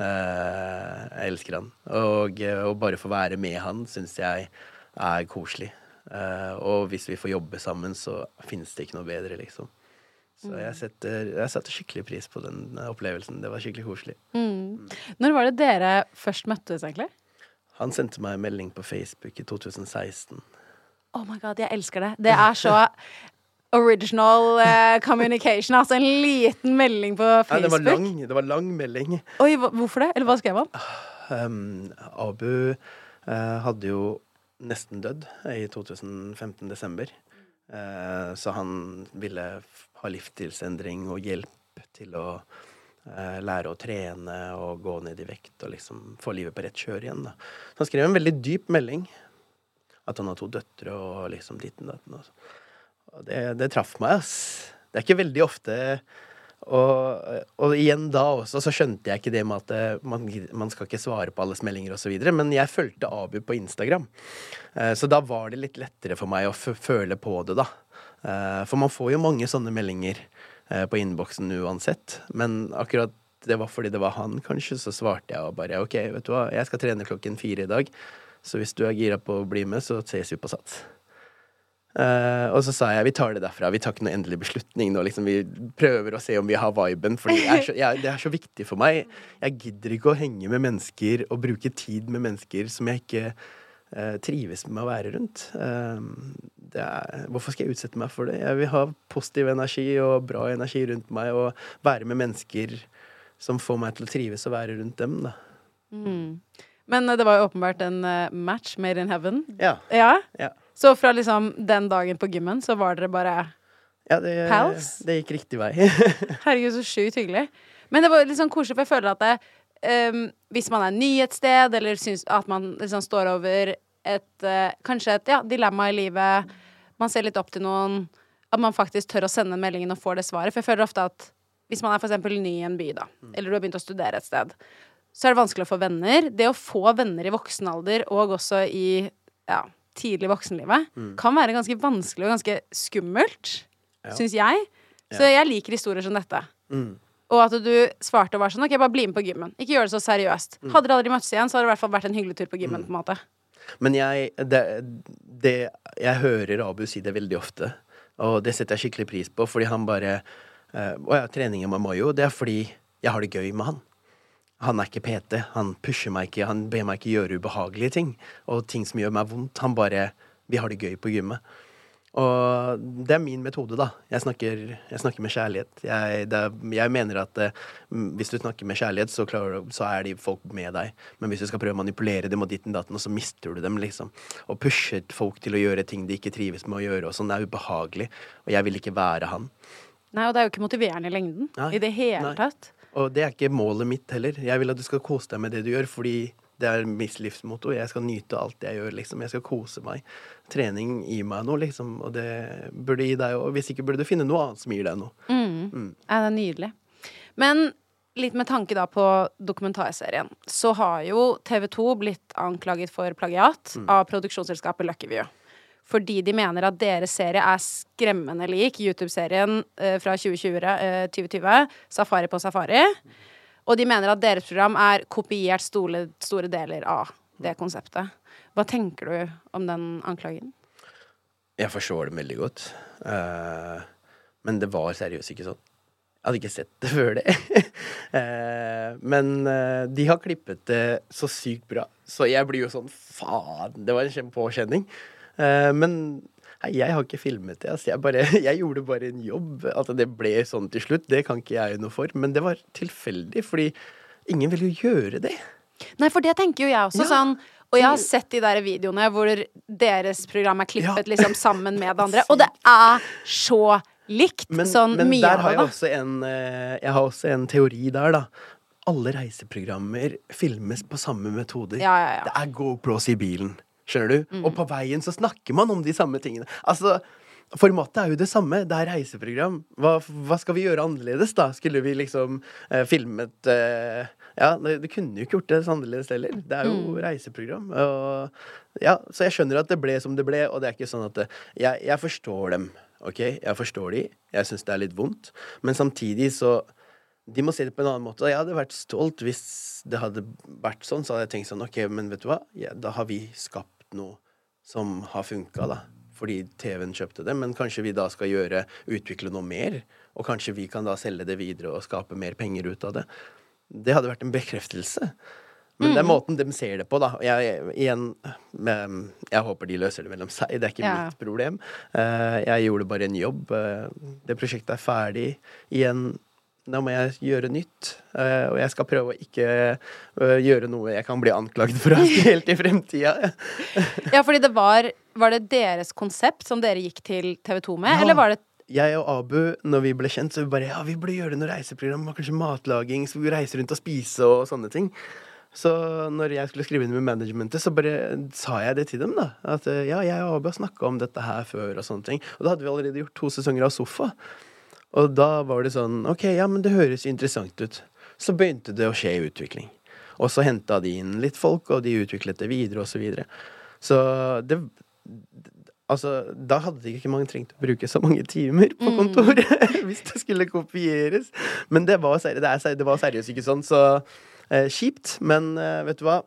Uh, jeg elsker han. Og, og bare få være med han synes jeg er koselig. Uh, og hvis vi får jobbe sammen, så finnes det ikke noe bedre, liksom. Så jeg setter, jeg setter skikkelig pris på den opplevelsen. Det var skikkelig koselig. Mm. Når var det dere først møttes, egentlig? Han sendte meg en melding på Facebook i to tusen seksten. Oh my god, jeg elsker det. Det er så original uh, communication. Altså en liten melding på Facebook. Ja, det var lang, det var lang melding. Oi, hvorfor det? Eller hva skrev han? Um, Abu uh, hadde jo nesten dødd i to tusen femten desember. Uh, så han ville ha livsstilsendring og hjelp til å uh, lære å trene og gå ned i vekt og liksom få livet på rett kjør igjen da. Så han skrev en veldig dyp melding at han har to døtre og liksom ditten datten og så. Og det, det traff meg, ass. Det er ikke veldig ofte, og, og igjen da også, så skjønte jeg ikke det med at man, man skal ikke svare på alles meldinger og så videre, men jeg følte Abu på Instagram. Eh, så da var det litt lettere for meg å f- føle på det da. Eh, for man får jo mange sånne meldinger eh, på innboksen uansett, men akkurat det var fordi det var han kanskje, så svarte jeg og bare, ok, vet du hva, jeg skal trene klokken fire i dag, så hvis du er gira på å bli med, så ses vi på Sats. Uh, og så sa jeg, vi tar det derfra, vi tar ikke noen endelig beslutning nå, liksom, vi prøver å se om vi har viben, fordi jeg er så, jeg, det er så viktig for meg. Jeg gidder ikke å henge med mennesker og bruke tid med mennesker som jeg ikke uh, trives med å være rundt. Uh, det er, hvorfor skal jeg utsette meg for det? Jeg vil ha positiv energi og bra energi rundt meg, og være med mennesker som får meg til å trives og være rundt dem da. Mm. Men uh, det var jo åpenbart en uh, match made in heaven. Ja. Ja? Ja. Så fra liksom den dagen på gymmen, så var dere bare ja, det, pals? Det gikk riktig vei. Herregud, så sjukt hyggelig. Men det var litt sånn koselig, for jeg føler at det, um, hvis man er ny et sted, eller synes at man liksom står over et, uh, kanskje et ja, dilemma i livet, man ser litt opp til noen, at man faktisk tør å sende meldingen og får det svaret. For jeg føler ofte at hvis man er for eksempel ny i en by da, eller du har begynt å studere et sted, så er det vanskelig å få venner. Det å få venner i voksen alder, og også i, ja, tidlig voksenlivet, mm. kan være ganske vanskelig og ganske skummelt, ja. Synes jeg. Så ja. Jeg liker historier som dette. Mm. Og at du svarte og var sånn, ok, bare bli med på gymmen. Ikke gjør det så seriøst. Mm. Hadde dere aldri møttes igjen, så hadde det i hvert fall vært en hyggelig tur på gymmen, mm. på en måte. Men jeg, det, det, jeg hører Abu si det veldig ofte, og det setter jeg skikkelig pris på, fordi han bare, uh, å ja, treningen med Mayo, det er fordi jeg har det gøy med han. Han er ikke P T, han pusher meg ikke, han ber meg ikke gjøre ubehagelige ting, og ting som gjør meg vondt, han bare, vi har det gøy på gymmet. Og det er min metode, da. Jeg snakker, jeg snakker med kjærlighet. Jeg, det, jeg mener at eh, hvis du snakker med kjærlighet, så, klarer, så er de folk med deg. Men hvis du skal prøve å manipulere dem og ditten datten, så mister du dem, liksom. Og pusher folk til å gjøre ting de ikke trives med å gjøre, og sånn, det er ubehagelig. Og jeg vil ikke være han. Nei, og det er jo ikke motiverende i lengden. Nei, I det hele nei. tatt. Og det er ikke målet mitt heller. Jeg vil at du skal kose deg med det du gjør, fordi det er mitt livsmotto. Jeg skal nyte alt jeg gjør, liksom. Jeg skal kose meg. Trening gir meg noe, liksom. Og det burde gi deg, og hvis ikke burde du finne noe annet som gir deg noe. Mm. Mm. Ja, det er nydelig. Men litt med tanke da på dokumentarserien, så har jo T V to blitt anklaget for plagiat mm. av produksjonsselskapet Lucky View. Fordi de mener at deres serie er skremmende lik YouTube-serien eh, fra tjue tjue, eh, tjue tjue, Safari på Safari. Og de mener at deres program er kopiert store, store deler av det konseptet. Hva tenker du om den anklagen? Jeg forstår det veldig godt. Uh, men det var seriøst ikke sånn. Jeg hadde ikke sett det før det. uh, men uh, de har klippet det så sykt bra. Så jeg blir jo sånn, faen, det var en kjempepåkjenning. Uh, men nei, jeg har ikke filmet det. Altså, jeg, bare, jeg gjorde bare en jobb. At det ble sånn til slutt, det kan ikke jeg noe for. Men det var tilfeldig, fordi ingen vil jo gjøre det. Nei, for det tenker jo jeg også, ja. Sånn. Og jeg har sett de der videoene hvor deres program er klippet ja. Liksom sammen med det andre. Og det er så likt, men, sånn men mye der av har det. Jeg, også en, jeg har også en teori der, da. Alle reiseprogrammer filmes på samme metoder. Ja, ja, ja. Det er GoPros i bilen, skjønner du? Mm. Og på veien så snakker man om de samme tingene. Altså, formatet er jo det samme. Det er reiseprogram. Hva, hva skal vi gjøre annerledes, da? Skulle vi liksom eh, filmet eh, Ja, det, det kunne jo ikke gjort det annerledes heller. Det er jo mm. reiseprogram. Og, ja, så jeg skjønner at det ble som det ble, og det er ikke sånn at det, jeg, jeg forstår dem, ok? Jeg forstår de. Jeg synes det er litt vondt. Men samtidig så de må se det på en annen måte. Og jeg hadde vært stolt hvis det hadde vært sånn, så hadde jeg tenkt sånn, ok, men vet du hva? Ja, da har vi skapt noe som har funket, da. Fordi T V-en kjøpte det, men kanskje vi da skal gjøre, utvikle noe mer, og kanskje vi kan da selge det videre og skape mer penger ut av det. Det hadde vært en bekreftelse. Men mm. det er måten de ser det på, da. Jeg, igjen, jeg håper de løser det mellom seg. Det er ikke ja. mitt problem. Jeg gjorde bare en jobb. Det prosjektet er ferdig. Igjen, da må jeg gjøre nytt. Og jeg skal prøve å ikke gjøre noe jeg kan bli anklaget for helt i fremtiden. Ja, fordi det var, var det deres konsept som dere gikk til T V to med, ja. Eller var det jeg og Abu, når vi ble kjent, så vi bare, ja, vi burde gjøre noe reiseprogram, kanskje matlaging, så vi reise rundt og spise og sånne ting. Så når jeg skulle skrive inn med managementet, så bare sa jeg det til dem, da. At ja, jeg og Abu har snakket om dette her før og sånne ting. Og da hadde vi allerede gjort to sesonger av Sofa. Og da var det sånn, ok, ja, men det høres interessant ut. Så begynte det å skje utvikling. Og så hentet de inn litt folk, og de utviklet det videre og så videre. Så det... Altså, da hadde de ikke mange trengt å bruke så mange timer på kontoret mm. hvis det skulle kopieres. Men det var, seri- det er, det var seriøst ikke sånn, så eh, kjipt. Men eh, vet du hva?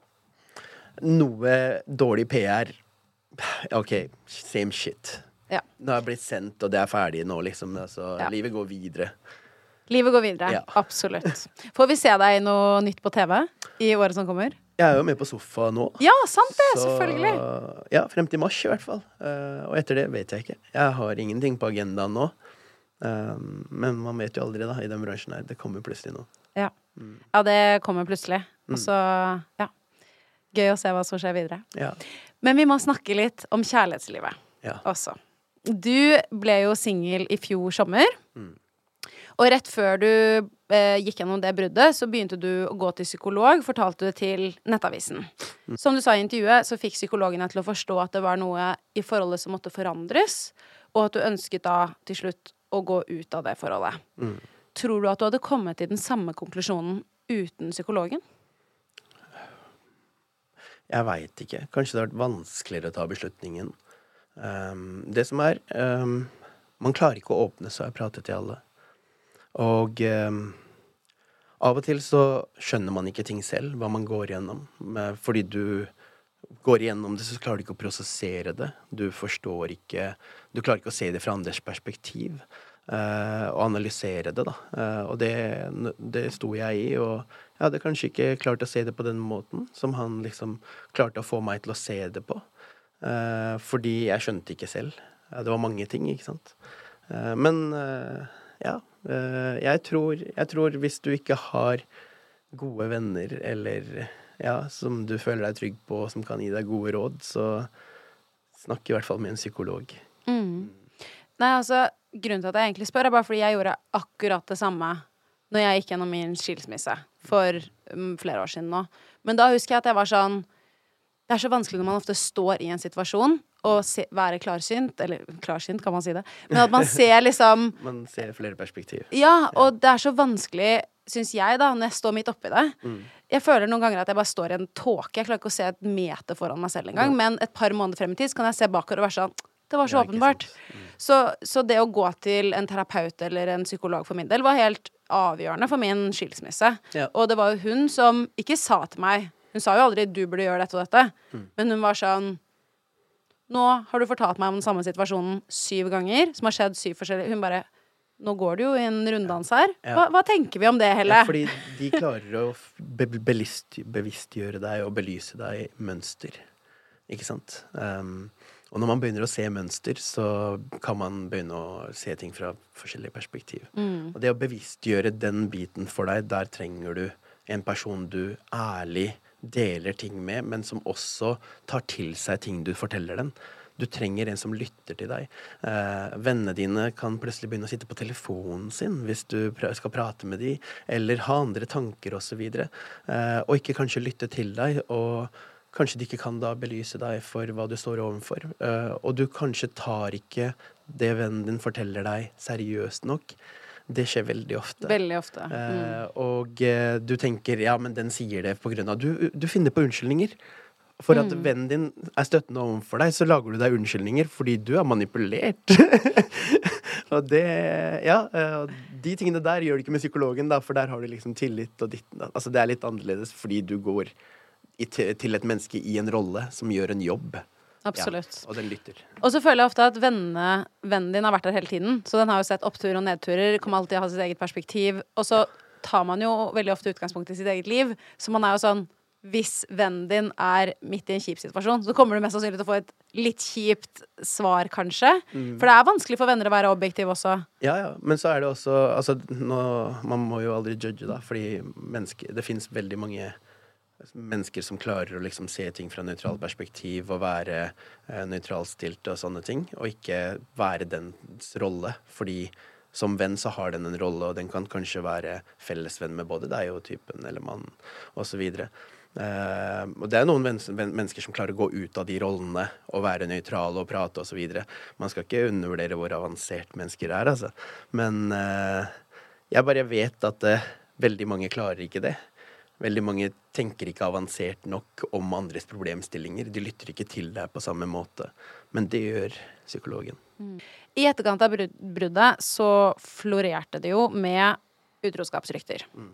Noe dårlig P R. Ok, same shit. Ja. Det har blitt sendt, og det er ferdig nå, liksom. Så ja. Livet går videre. Livet går videre, ja. Absolutt. Får vi se deg noe nytt på T V i året som kommer? Jeg er jo med på Sofa nå. Ja, sant det, så, selvfølgelig. Ja, frem til mars i hvert fall. Uh, og etter det vet jeg ikke. Jeg har ingenting på agendaen nå. Um, men man vet jo aldri da, i den bransjen her. Det kommer plutselig nå. Ja, mm. ja det kommer plutselig. Og så, ja, gøy å se hva som skjer videre. Ja. Men vi må snakke litt om kjærlighetslivet ja. også. Du ble jo single i fjor sommer. Mm. Og rett før du eh, gikk gjennom det bruddet, så begynte du å gå til psykolog, fortalte du til Nettavisen. Mm. Som du sa i intervjuet, så fikk psykologen deg til å forstå at det var noe i forholdet som måtte forandres, og at du ønsket da til slutt å gå ut av det forholdet. Mm. Tror du at du hadde kommet til den samme konklusjonen uten psykologen? Jeg vet ikke. Kanskje det har vært vanskeligere å ta beslutningen. Um, det som er, um, man klarer ikke å åpne seg og prate til alle. Og um, av og til så skjønner man ikke ting selv, hva man går igjennom. Fordi du går igjennom det, så klarer du ikke å prosessere det. Du forstår ikke, du klarer ikke å se det fra andres perspektiv. Uh, og analysere det da. Uh, og det, det sto jeg i, og jeg hadde kanskje ikke klart å se det på den måten, som han liksom klarte å få meg til å se det på. Uh, fordi jeg skjønte ikke selv. Det var mange ting, ikke sant? Men ja, jeg tror, jeg tror hvis du ikke har gode venner, eller ja, som du føler deg trygg på, som kan gi deg gode råd, så snakk i hvert fall med en psykolog. Mm. Nei, altså, grunnen til at jeg egentlig spør er bare fordi jeg gjorde akkurat det samme når jeg gikk gjennom min skilsmisse for um, flere år siden nå. Men da husker jeg at jeg var sånn, det er så vanskelig når man ofte står i en situasjon og se, være klarsynt, eller klarsynt kan man si det, men at man ser liksom Man ser flere perspektiv. Ja, og det er så vanskelig, synes jeg da, når jeg står midt oppi det. Mm. Jeg føler noen ganger at jeg bare står i en tåke. Jeg klarer ikke å se et meter foran meg selv en gang, ja. Men et par måneder frem i tid så kan jeg se bakover og være sånn, det var så ja, åpenbart. Mm. Så, så det å gå til en terapeut eller en psykolog for min del var helt avgjørende for min skilsmisse. Ja. Og det var jo hun som ikke sa til meg, hun sa jo aldri, du burde gjøre dette og dette, mm. men hun var sånn, nå har du fortalt meg om den samme situasjonen syv ganger, som har skjedd syv forskjellige, hun bare, nå går det jo i en runddans her. Hva, hva tenker vi om det, Helle? Ja, fordi de klarer å be belist, bevisstgjøre deg og belyse deg mønster. Ikke sant? Um, og når man begynner å se mønster, så kan man begynne å se ting fra forskjellige perspektiv. Mm. Og det å bevisstgjøre den biten for deg, der trenger du en person du ærlig deler ting med, men som også tar til seg ting du forteller den. Du trenger en som lytter til deg. Eh, vennene dine kan plutselig begynne å sitte på telefonen sin hvis du pr- skal prate med dem, eller ha andre tanker og så videre. Eh, og ikke kanskje lytte til deg, og kanskje de ikke kan da belyse deg for hva du står overfor. Eh, og du kanskje tar ikke det vennen din forteller deg seriøst nok. Det skjer veldig ofte. Veldig ofte. Mm. Eh, og eh, du tenker, ja, men den sier det på grunn av du, du finner på unnskyldninger. For at mm. vennen din er støttende overfor deg, så lager du deg unnskyldninger fordi du er manipulert. Og det, ja, de tingene der gjør du ikke med psykologen, da, for der har du liksom tillit og ditt. Altså det er litt annerledes fordi du går i, til et menneske i en rolle som gjør en jobb. Absolutt. Ja, og den lytter. Og så føler jeg ofte at vennene, vennen din har vært der hele tiden, så den har jo sett oppturer og nedturer, kommer alltid til å ha sitt eget perspektiv, og så tar man jo veldig ofte utgangspunkt i sitt eget liv, så man er jo sånn, hvis vennen din er midt i en kjip situasjon, så kommer du mest sannsynlig til å få et litt kjipt svar, kanskje. Mm. For det er vanskelig for venner å være objektiv også. Ja, ja. Men så er det også, altså, nå, man må jo aldri judge da, fordi mennesker, det finnes veldig mange mennesker som klarer å liksom se ting fra nøytral perspektiv og være eh, nøytralstilt og sånne ting, og ikke være dens rolle, fordi som venn så har den en rolle, og den kan kanskje være fellesvenn med både deg og typen, eller mann, og så videre. Uh, og det er noen mennesker, mennesker som klarer å gå ut av de rollene og være nøytrale og prate og så videre. Man skal ikke undervurdere hvor avansert mennesker er, altså. Men uh, jeg bare vet at uh, veldig mange klarer ikke det. Veldig mange tenker ikke avansert nok om andres problemstillinger. De lytter ikke til deg på samme måte. Men det gjør psykologen. Mm. I etterkant av bruddet så florerte det jo med utroskapsrykter. Mm.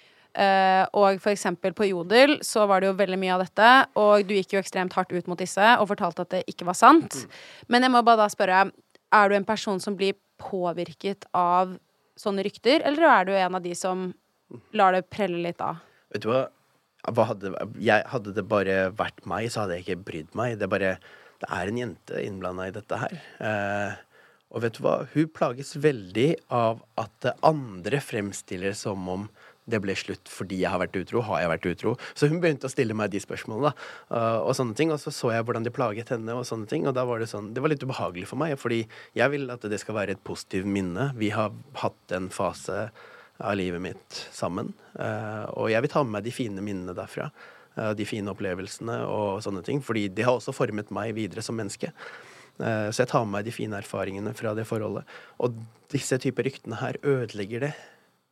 Uh, og for eksempel på Jodel så var det jo veldig mye av dette, og du gikk jo ekstremt hardt ut mot disse og fortalte at det ikke var sant. Mm. Men jeg må bare da spørre, er du en person som blir påvirket av sånne rykter, eller er du en av de som lar det prelle litt av? Vet du hva? hva hadde, jeg, hadde det bare vært meg, så hadde jeg ikke brydd meg. Det er bare, det er en jente innblandet i dette her. Uh, og vet du hva? Hun plages veldig av at andre fremstiller som om det ble slutt fordi jeg har vært utro, har jeg vært utro. Så hun begynte å stille meg de spørsmålene da, uh, og sånne ting, og så så jeg hvordan de plaget henne og sånne ting, og da var det sånn, det var litt ubehagelig for meg, fordi jeg vil at det skal være et positivt minne. Vi har hatt en fase av livet mitt sammen, uh, og jeg vil ta med meg de fine minnene derfra, uh, de fine opplevelsene og sånne ting, fordi det har også formet meg videre som menneske. Uh, så jeg tar med meg de fine erfaringene fra det forholdet, og disse typer ryktene her ødelegger det.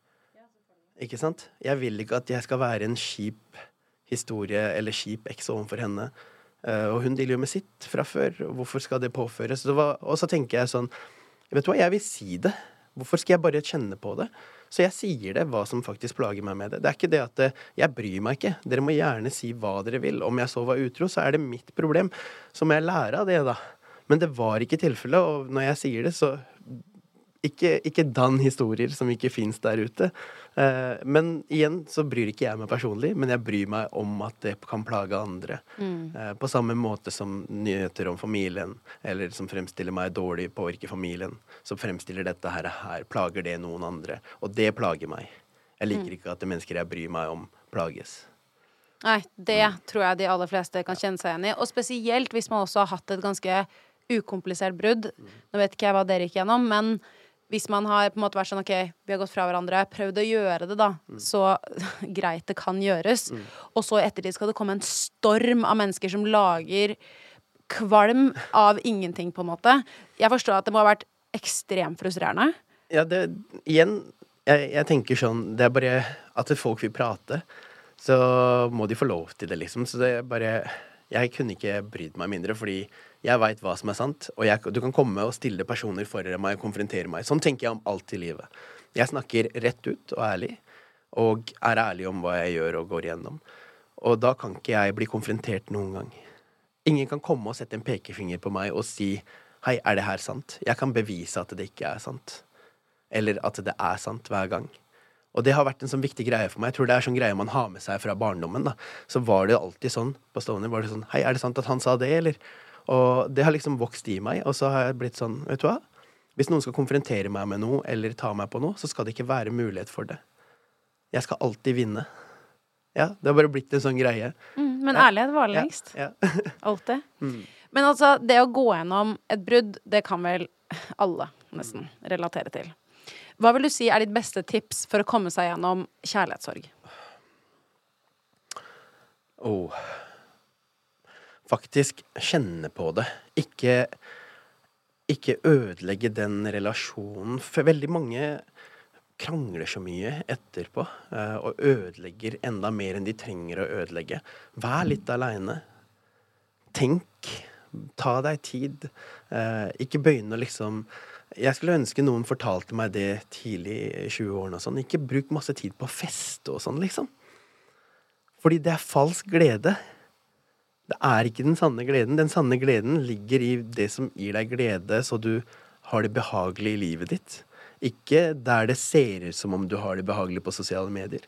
Ikke sant? Jeg vil ikke at jeg skal være en kjip historie eller kjip eks overfor henne. Uh, og hun dealer jo med sitt fra før. Hvorfor skal det påføres? Det var, og så tenker jeg sånn, vet du hva, jeg vil si det. Hvorfor skal jeg bare kjenne på det? Så jeg sier det, hva som faktisk plager meg med det. Det er ikke det at det, jeg bryr meg ikke. Dere må gjerne si hva dere vil. Om jeg så var utro, så er det mitt problem. Så må jeg lære av det da. Men det var ikke tilfellet, og når jeg sier det, så ikke, ikke dann historier som ikke finnes der ute. Uh, men igjen så bryr ikke jeg meg personlig, men jeg bryr meg om at det kan plage andre. Mm. Uh, på samme måte som nyheter om familien, eller som fremstiller meg dårlig på ikke familien, så fremstiller dette her, her, plager det noen andre. Og det plager meg. Jeg liker mm. ikke at det mennesker jeg bryr meg om plages. Nei, det mm. tror jeg de aller fleste kan kjenne seg igjen i. Og spesielt hvis man også har hatt et ganske ukomplisert brudd. Nå vet ikke jeg hva dere gikk gjennom, men hvis man har på en måte vært sånn, ok, vi har gått fra hverandre, prøvd å gjøre det da, mm. så greit det kan gjøres. Mm. Og så i ettertid skal det komme en storm av mennesker som lager kvalm av ingenting, på en måte. Jeg forstår at det må ha vært ekstremt frustrerende. Ja, det, igjen, jeg, jeg tenker sånn, det er bare at folk vil prate, så må de få lov til det, liksom. Så det er bare, jeg kunne ikke brydd meg mindre, fordi jeg vet hva som er sant, og jeg, du kan komme og stille personer foran meg og konfrontere meg. Sånn tenker jeg om alt i livet. Jeg snakker rett ut og ærlig, og er ærlig om hva jeg gjør og går igjennom. Og da kan ikke jeg bli konfrontert noen gang. Ingen kan komme og sette en pekefinger på meg og si, hei, er det her sant? Jeg kan bevise at det ikke er sant. Eller at det er sant hver gang. Og det har vært en sånn viktig greie for meg. Jeg tror det er sånn greie man har med seg fra barndommen, da. Så var det alltid sånn på Stovner, var det sånn, hei, er det sant at han sa det, eller? Og det har liksom vokst i meg, og så har jeg blitt sånn, vet du hva? Hvis noen skal konfrontere meg med noe, eller ta meg på noe, så skal det ikke være mulighet for det. Jeg skal alltid vinne. Ja, det har bare blitt en sånn greie. Mm, men ja. Ærlighet var det lengst. Ja, ja. Alltid. Mm. Men altså, det å gå gjennom et brudd, det kan vel alle nesten relatere til. Hva vil du si er ditt beste tips for å komme seg gjennom kjærlighetssorg? Åh... Oh. Faktisk kjenne på det. Ikke, ikke ødelegge den relasjonen. For veldig mange krangler så mye etterpå, og ødelegger enda mer enn de trenger å ødelegge. Vær litt alene. Tenk. Ta deg tid. Ikke begynne å liksom... Jeg skulle ønske noen fortalte meg det tidlig i tjue-årene og sånn. Ikke bruk masse tid på fest og sånn, liksom. Fordi det er falsk glede. Det er ikke den sanne gleden. Den sanne gleden ligger i det som gir deg glede, så du har det behagelig i livet ditt. Ikke der det ser ut som om du har det behagelig på sosiale medier.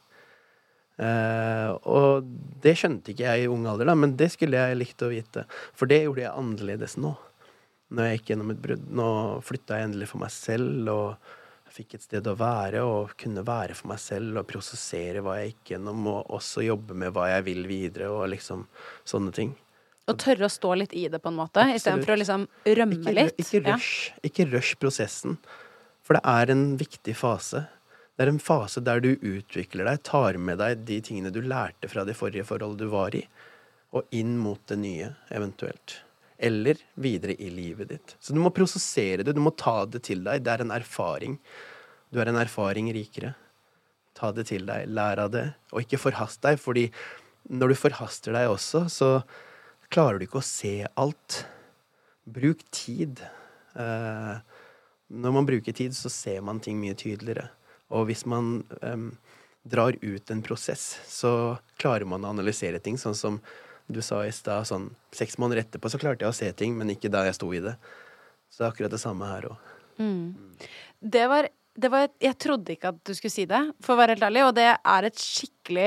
Uh, og det skjønte ikke jeg i ung alder, da, men det skulle jeg likt å vite. For det gjorde jeg annerledes nå. Når jeg gikk gjennom et brudd. Nå flyttet jeg endelig for meg selv, og fikk et sted å være, og kunne være for meg selv, og prosessere hva jeg gikk gjennom, og også jobbe med hva jeg vil videre, og liksom sånne ting. Og tørre å stå litt i det på en måte, i stedet for å liksom rømme ikke, litt. Ikke rush, ja. Ikke rush prosessen, for det er en viktig fase. Det er en fase der du utvikler deg, tar med deg de tingene du lærte fra det forrige forholdet du var i, og inn mot det nye, eventuelt. Eller videre i livet ditt. Så du må prosessere det, du må ta det til deg. Det er en erfaring. Du er en erfaring rikere. Ta det til deg, lær av det, og ikke forhast deg, fordi når du forhaster deg også, så klarer du ikke å se alt. Bruk tid. Eh, når man bruker tid, så ser man ting mye tydeligere. Og hvis man eh, drar ut en prosess, så klarer man å analysere ting, sånn som du sa i sted, sånn seks måneder etterpå så klarte jeg å se ting, men ikke da jeg sto i det. Så det er akkurat det samme her også. Mm. Det var, det var, jeg trodde ikke at du skulle si det, for å være helt ærlig, og det er et skikkelig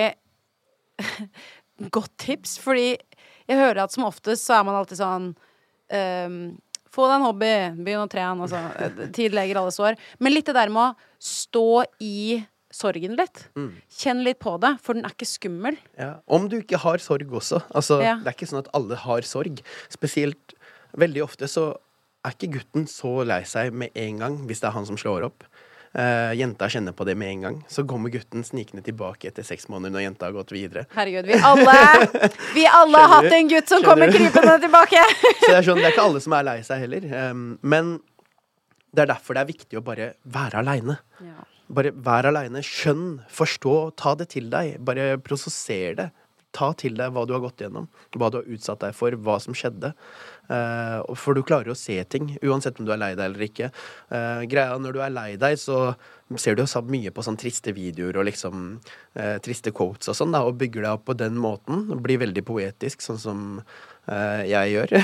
godt tips, fordi jeg hører at som oftest så er man alltid sånn, um, få deg en hobby, begynn å trene, og så, tid leger alle sår. Men litt det der med å stå i sorgen litt. Mm. Kjenn litt på det, for den er ikke skummel. Ja. Om du ikke har sorg også. Altså, ja. Det er ikke sånn at alle har sorg. Spesielt, veldig ofte så er ikke gutten så lei seg med en gang, hvis det er han som slår opp. Uh, jenta kjenner på det med en gang. Så kommer gutten snikende tilbake etter seks måneder når jenta har gått videre. Herregud, vi alle, vi alle har hatt en gutt som kommer krypende tilbake. Så det er sånn, det er ikke alle som er lei seg heller. Um, men det er derfor det er viktig å bare være alene. Ja. Bare vær alene, skjønn, forstå, ta det til deg. Bare prosesser det. Ta til deg hva du har gått gjennom, hva du har utsatt deg for, hva som skjedde. Uh, for du klarer å se ting, uansett om du er lei deg eller ikke. Uh, greia, når du er lei deg, så ser du jo så mye på sånn triste videoer og liksom uh, triste quotes og sånn, da, og bygger deg opp på den måten. Og blir veldig poetisk, sånn som uh, jeg gjør.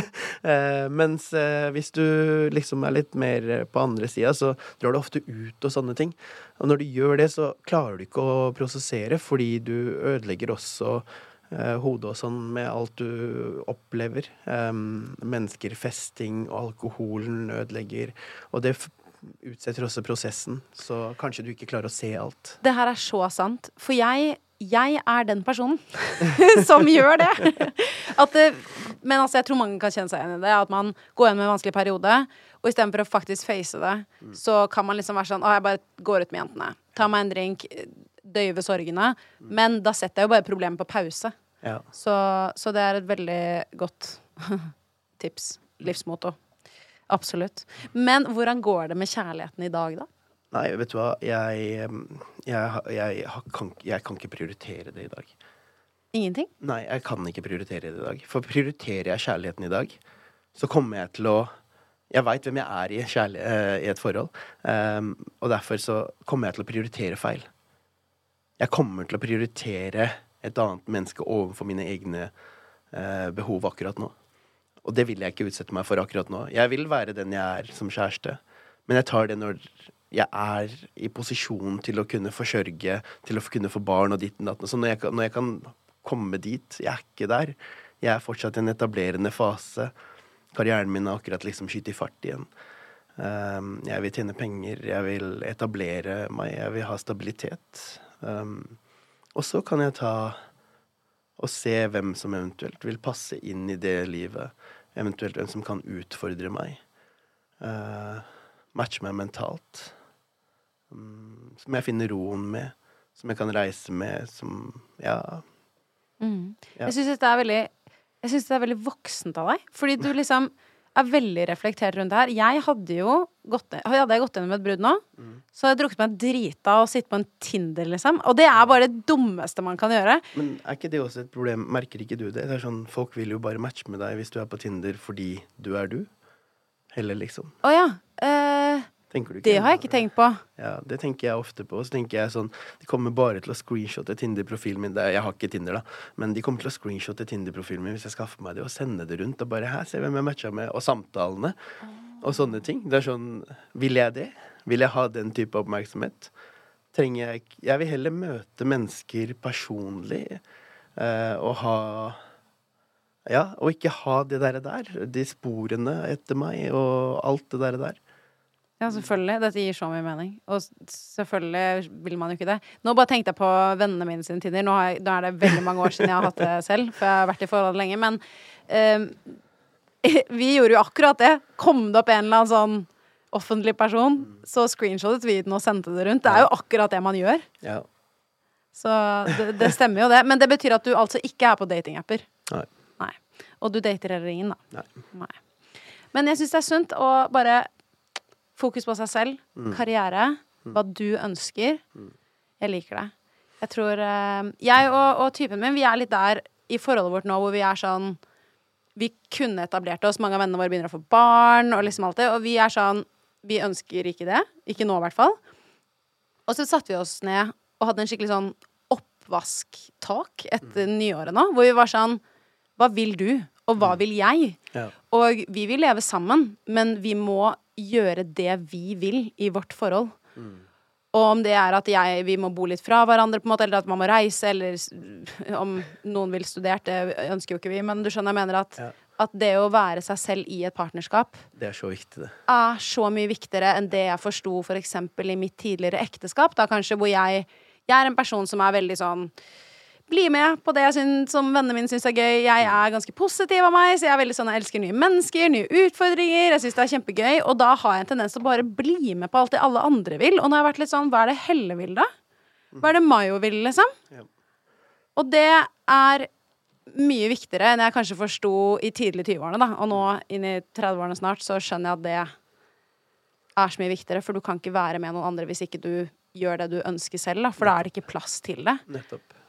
uh, mens uh, hvis du liksom er litt mer på andre sida, så drar du ofte ut og sånne ting. Og når du gjør det, så klarer du ikke å prosessere, fordi du ødelegger også uh, hodet og sånn med alt du opplever. Um, mennesker, festing og alkoholen ødelegger, og det utsetter også prosessen, så kanskje du ikke klarer å se alt. Det her er så sant, for jeg, jeg er den personen som gjør det. At det. Men altså, jeg tror mange kan kjenne seg igjen i det, at man går gjennom en vanskelig periode, og i stedet for å faktisk face det, mm. så kan man liksom være sånn, å, jeg bare går ut med jentene, ta meg en drink, døyve sorgene, mm. men da setter jeg jo bare problemet på pause. Ja. Så, så det er et veldig godt tips, livsmotto. Absolutt. Men hvordan går det med kjærligheten i dag, da? Nei, vet du hva? Jeg, jeg, jeg, jeg, kan, jeg kan ikke prioritere det i dag. Ingenting? Nei, jeg kan ikke prioritere det i dag. For prioriterer jeg kjærligheten i dag, så kommer jeg til å... Jeg vet hvem jeg er i, kjærlig, uh, i et forhold, um, og derfor så kommer jeg til å prioritere feil. Jeg kommer til å prioritere et annet menneske overfor mine egne uh, behov akkurat nå. Og det vil jeg ikke utsette meg for akkurat nå. Jeg vil være den jeg er som kjæreste, men jeg tar det når jeg er i posisjon til å kunne forsørge, til å kunne få barn og ditt og datt. Så når jeg, når jeg kan komme dit, jeg er ikke der. Jeg er fortsatt i en etablerende fase. Karrieren min er akkurat liksom skytt i fart igjen. Um, jeg vil tjene penger, jeg vil etablere meg, jeg vil ha stabilitet. Um, og så kan jeg ta... og se hvem som eventuelt vil passe inn i det livet, eventuelt hvem som kan utfordre meg, uh, matche meg mentalt, um, som jeg finner roen med, som jeg kan reise med, som, ja. Mm. ja. Jeg synes det er veldig, jeg synes det er veldig voksent av deg, fordi du liksom er veldig reflektert rundt det her. Jeg hadde jo gått, hadde jeg gått gjennom et brudd nå, mm. så hadde jeg drukket meg drita og sitte på en Tinder, liksom. Og det er bare det dummeste man kan gjøre. Men er ikke det også et problem? Merker ikke du det? Det er sånn, folk vil jo bare matche med deg hvis du er på Tinder fordi du er du. Heller liksom. Å ja. Eh, det har jeg ikke tenkt på. Ja, det tenker jeg ofte på. Så tenker jeg sånn, de kommer bare til å screenshotte Tinder-profilen min. Jeg har ikke Tinder da, men de kommer til å screenshotte Tinder-profilen min hvis jeg skaffer meg det, og sende det rundt, og bare, her, se hvem jeg matcher med, og samtalene, og sånne ting. Det er sånn, vil jeg det? Vil jeg ha den type oppmerksomhet? Trenger jeg, jeg vil heller møte mennesker personlig, eh, og ha, ja, og ikke ha det der der, de sporene etter meg, og alt det der der. Ja, selvfølgelig. Dette gir så mye mening. Og selvfølgelig vil man jo ikke det. Nå bare tenkte jeg på vennene mine sine tider. Nå, jeg, nå er det veldig mange år siden jeg har hatt det selv, for jeg har vært i forhold lenge. Men um, vi gjorde jo akkurat det. Kom det opp en eller annen sånn offentlig person, så screenshotet vi den og sendte det rundt. Det er jo akkurat det man gjør. Ja. Så det, det stemmer jo det. Men det betyr at du altså ikke er på datingapper. Nei. Nei. Og du dater heller ingen, da. Nei. Nei. Men jeg synes det er sunt å bare fokus på seg selv, mm. karriere, mm. hva du ønsker. Mm. Jeg liker det. Jeg tror uh, jeg og, og typen min, vi er litt der i forholdet vårt nå, hvor vi er sånn, vi kunne etablert oss, mange av vennene våre begynner å få barn, og liksom alt det, og vi er sånn, vi ønsker ikke det, ikke nå i hvert fall. Og så satte vi oss ned og hadde en skikkelig sånn oppvask-talk etter mm. nyåret nå, hvor vi var sånn, hva vil du? Og hva vil jeg? Ja. Og vi vil leve sammen, men vi må gjøre det vi vil i vårt forhold. Mm. Og om det er at jeg, vi må bo litt fra hverandre på en måte, eller at man må reise, eller om noen vil studere, det ønsker jo ikke vi, men du skjønner, jeg mener at, ja. at det å være seg selv i et partnerskap det er så viktig det. Er så mye viktigere enn det jeg forsto for eksempel i mitt tidligere ekteskap, da kanskje, hvor jeg, jeg er en person som er veldig sånn bli med på det jeg synes, som vennene mine synes er gøy. Jeg er ganske positiv av meg, så jeg er veldig sånn, jeg elsker nye mennesker, nye utfordringer, jeg synes det er kjempegøy, og da har jeg en tendens til å bare bli med på alt det alle andre vil, og nå har jeg vært litt sånn, hva er det Helle vil da? Hva er det Mayo vil, liksom? Ja. Og det er mye viktigere enn jeg kanskje forstod i tidlig tyve-årene da, og nå inn i tredve-årene snart, så skjønner jeg at det er så mye viktigere, for du kan ikke være med noen andre hvis ikke du gjør det du ønsker selv, da, for da er det ikke plass til det. Nettopp.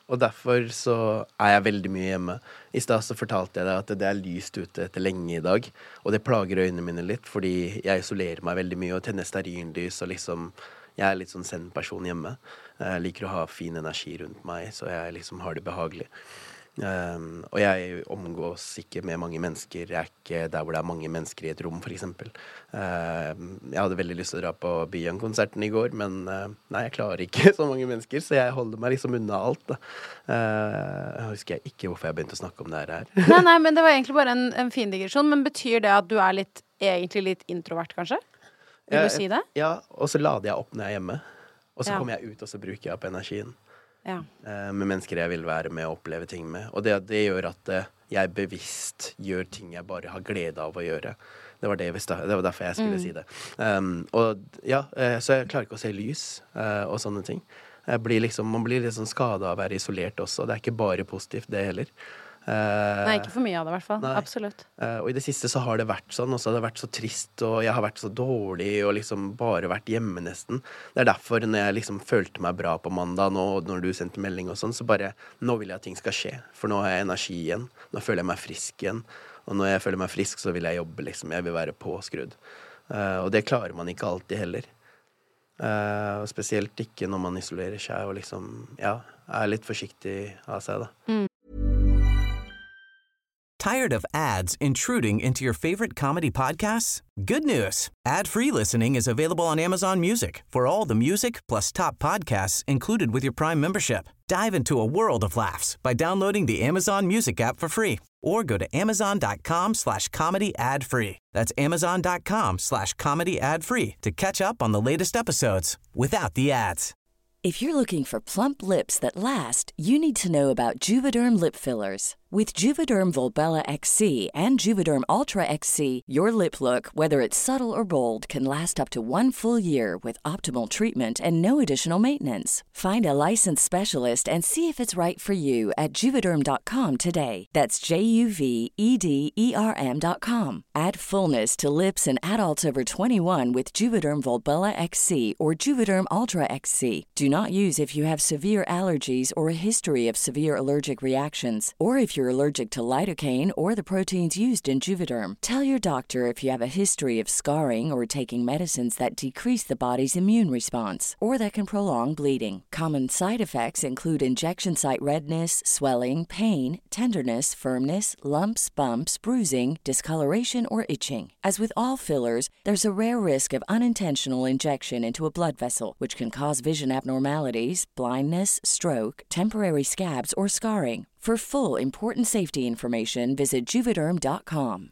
Og derfor så er jeg veldig mye hjemme. I sted så fortalte jeg deg at det er lyst ute etter lenge i dag, og det plager øynene mine litt, fordi jeg isolerer meg veldig mye og tenner stearinlys, og liksom, jeg er litt sånn send person hjemme. Jeg liker å ha fin energi rundt meg, så jeg liksom har det behagelig. Um, og jeg omgås ikke med mange mennesker. Jeg er ikke der hvor det er mange mennesker i et rom, for eksempel. Uh, jeg hadde veldig lyst til å dra på Byen-konserten i går, men uh, nei, jeg klarer ikke så mange mennesker, så jeg holder meg liksom unna alt. Da. Uh, jeg husker jeg ikke hvorfor jeg begynte å snakke om det her. nei, nei, men det var egentlig bare en, en fin digresjon. Men betyr det at du er litt, egentlig litt introvert, kanskje? Vil ja, du si det? Ja, og så lader jeg opp når jeg er hjemme. Og så ja. kommer jeg ut, og så bruker jeg opp energien. Ja. Med mennesker jeg vil være med og oppleve ting med. Og det, det gjør at jeg bevisst gjør ting jeg bare har glede av å gjøre. Det var, det, det var derfor jeg skulle mm. si det. Um, og ja, så jeg klarer ikke å se lys uh, og sånne ting. Jeg blir liksom, man blir litt sånn skadet av å være isolert også. Det er ikke bare positivt, det heller. Uh, Nei, ikke for mye av det i hvert fall. Nei. Absolutt. Uh, og i det siste så har det vært sånn, og så har det vært så trist, og jeg har vært så dårlig, og liksom bare vært hjemme nesten. Det er derfor når jeg liksom følte meg bra på mandag nå, og når du sendte melding og sånn, så bare, nå vil jeg at ting skal skje. For nå har jeg energi igjen. Nå føler jeg meg frisk igjen. Og når jeg føler meg frisk, så vil jeg jobbe, liksom. Jeg vil være påskrudd. Uh, og det klarer man ikke alltid heller. Uh, og spesielt ikke når man isolerer seg, og liksom, ja, er litt forsiktig av seg, da. Mm. Tired of ads intruding into your favorite comedy podcasts? Good news. Ad-free listening is available on Amazon Music for all the music plus top podcasts included with your Prime membership. Dive into a world of laughs by downloading the Amazon Music app for free or go to amazon.com slash comedy ad free. That's amazon.com slash comedy ad free to catch up on the latest episodes without the ads. If you're looking for plump lips that last, you need to know about Juvederm lip fillers. With Juvederm Volbella X C and Juvederm Ultra X C, your lip look, whether it's subtle or bold, can last up to one full year with optimal treatment and no additional maintenance. Find a licensed specialist and see if it's right for you at Juvederm dot com today. That's J U V E D E R M dot com. Add fullness to lips in adults over twenty-one with Juvederm Volbella X C or Juvederm Ultra X C. Do not use if you have severe allergies or a history of severe allergic reactions, or if you're allergic to lidocaine or the proteins used in Juvederm. Tell your doctor if you have a history of scarring or taking medicines that decrease the body's immune response or that can prolong bleeding. Common side effects include injection site redness, swelling, pain, tenderness, firmness, lumps, bumps, bruising, discoloration, or itching. As with all fillers, there's a rare risk of unintentional injection into a blood vessel, which can cause vision abnormalities, blindness, stroke, temporary scabs, or scarring. For full, important safety information, visit Juvederm dot com.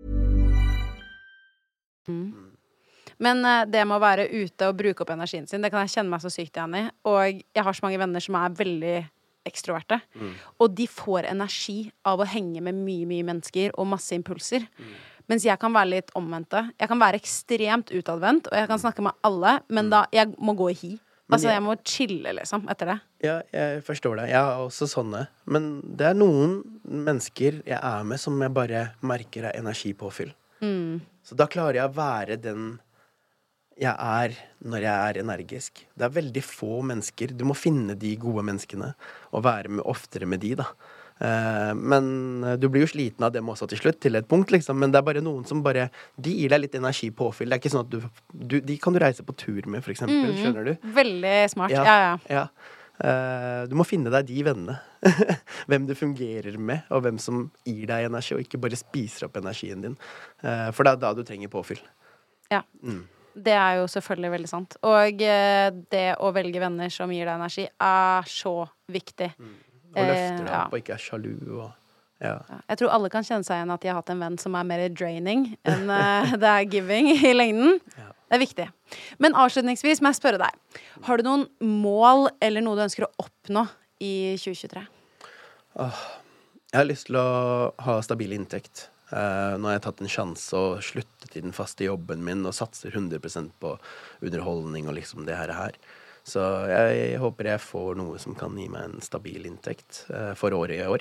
Mm. Men uh, det med å være ute og bruke opp energien sin, det kan jeg kjenne meg så sykt igjen i. Og jeg har så mange venner som er veldig ekstroverte. Mm. Og de får energi av å henge med mye, mye mennesker og masse impulser. Mm. Mens jeg kan være litt omvendte. Jeg kan være ekstremt utadvendt, og jeg kan snakke med alle, men mm. da jeg må gå i hi. Altså, jeg, jeg må chille, liksom, etter det. Ja, jeg forstår det. Jeg har også sånne. Men det er noen mennesker jeg er med som jeg bare merker er energipåfyll. Mm. Så da klarer jeg å være den jeg er når jeg er energisk. Det er veldig få mennesker. Du må finne de gode menneskene og være med, oftere med de, da. Uh, men du blir jo sliten av dem også til slutt, til et punkt, liksom. Men det er bare noen som bare, de gir deg litt energipåfyll. Det er ikke sånn at du, du de kan du reise på tur med, for eksempel, mm. skjønner du? Veldig smart, ja, ja, ja. Uh, du må finne deg de vennene. Hvem du fungerer med, og hvem som gir deg energi, og ikke bare spiser opp energien din. Uh, for det er da du trenger påfyll. Ja, mm. Det er jo selvfølgelig veldig sant. Og uh, det å velge venner som gir deg energi er så viktig. Mm. Og løfter deg opp og ikke er sjalu og, ja. Jeg tror alle kan kjenne seg igjen at de har hatt en venn som er mer draining enn uh, det er giving i lengden. Ja. Det er viktig. Men avslutningsvis må jeg spørre deg, har du noen mål eller noe du ønsker å oppnå i tjue tjuetre? Åh, jeg har lyst til å ha stabil inntekt. Uh, nå har jeg tatt en sjanse og sluttet i den faste jobben min og satser hundre prosent på underholdning og liksom det her her. Så jeg håper jeg får noe som kan gi meg en stabil inntekt uh, for året i år.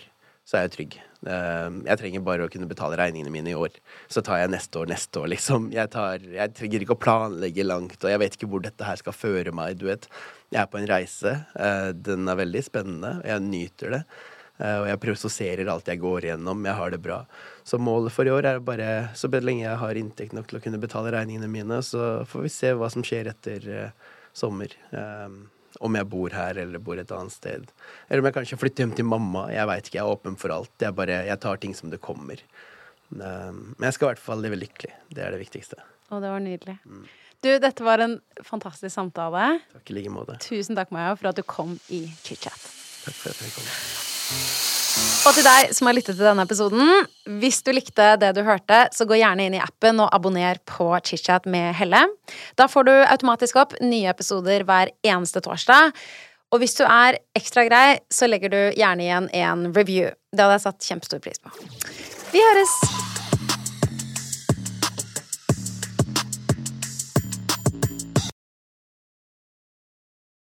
så er jeg trygg. Jeg trenger bare å kunne betale regningene mine i år. Så tar jeg neste år, neste år, liksom. Jeg, tar, jeg trenger ikke å planlegge langt, og jeg vet ikke hvor dette her skal føre meg, du vet. Jeg er på en reise. Den er veldig spennende, og jeg nyter det. Og jeg prosesserer alt jeg går igjennom, jeg har det bra. Så målet for i år er bare, så lenge jeg har inntekt nok til å kunne betale regningene mine, så får vi se hva som skjer etter uh, sommer. Um, om jeg bor her, eller bor et annet sted. Eller om jeg kanskje flytter hjem til mamma. Jeg vet ikke, jeg er åpen for alt. Jeg, bare, jeg tar ting som det kommer. Um, men jeg skal i hvert fall leve lykkelig. Det er det viktigste. Å, det var nydelig. Mm. Du, dette var en fantastisk samtale. Takk i like måte. Tusen takk, Mayo, for at du kom i Chit-Chat. Takk for at jeg kom. Og til deg som har lyttet til denne episoden, hvis du likte det du hørte, så gå gjerne inn i appen og abonner på Chit-Chat med Helle. Da får du automatisk opp nye episoder hver eneste torsdag. Og hvis du er ekstra grei, så legger du gjerne igjen en review. Det hadde jeg satt kjempestor pris på. Vi høres!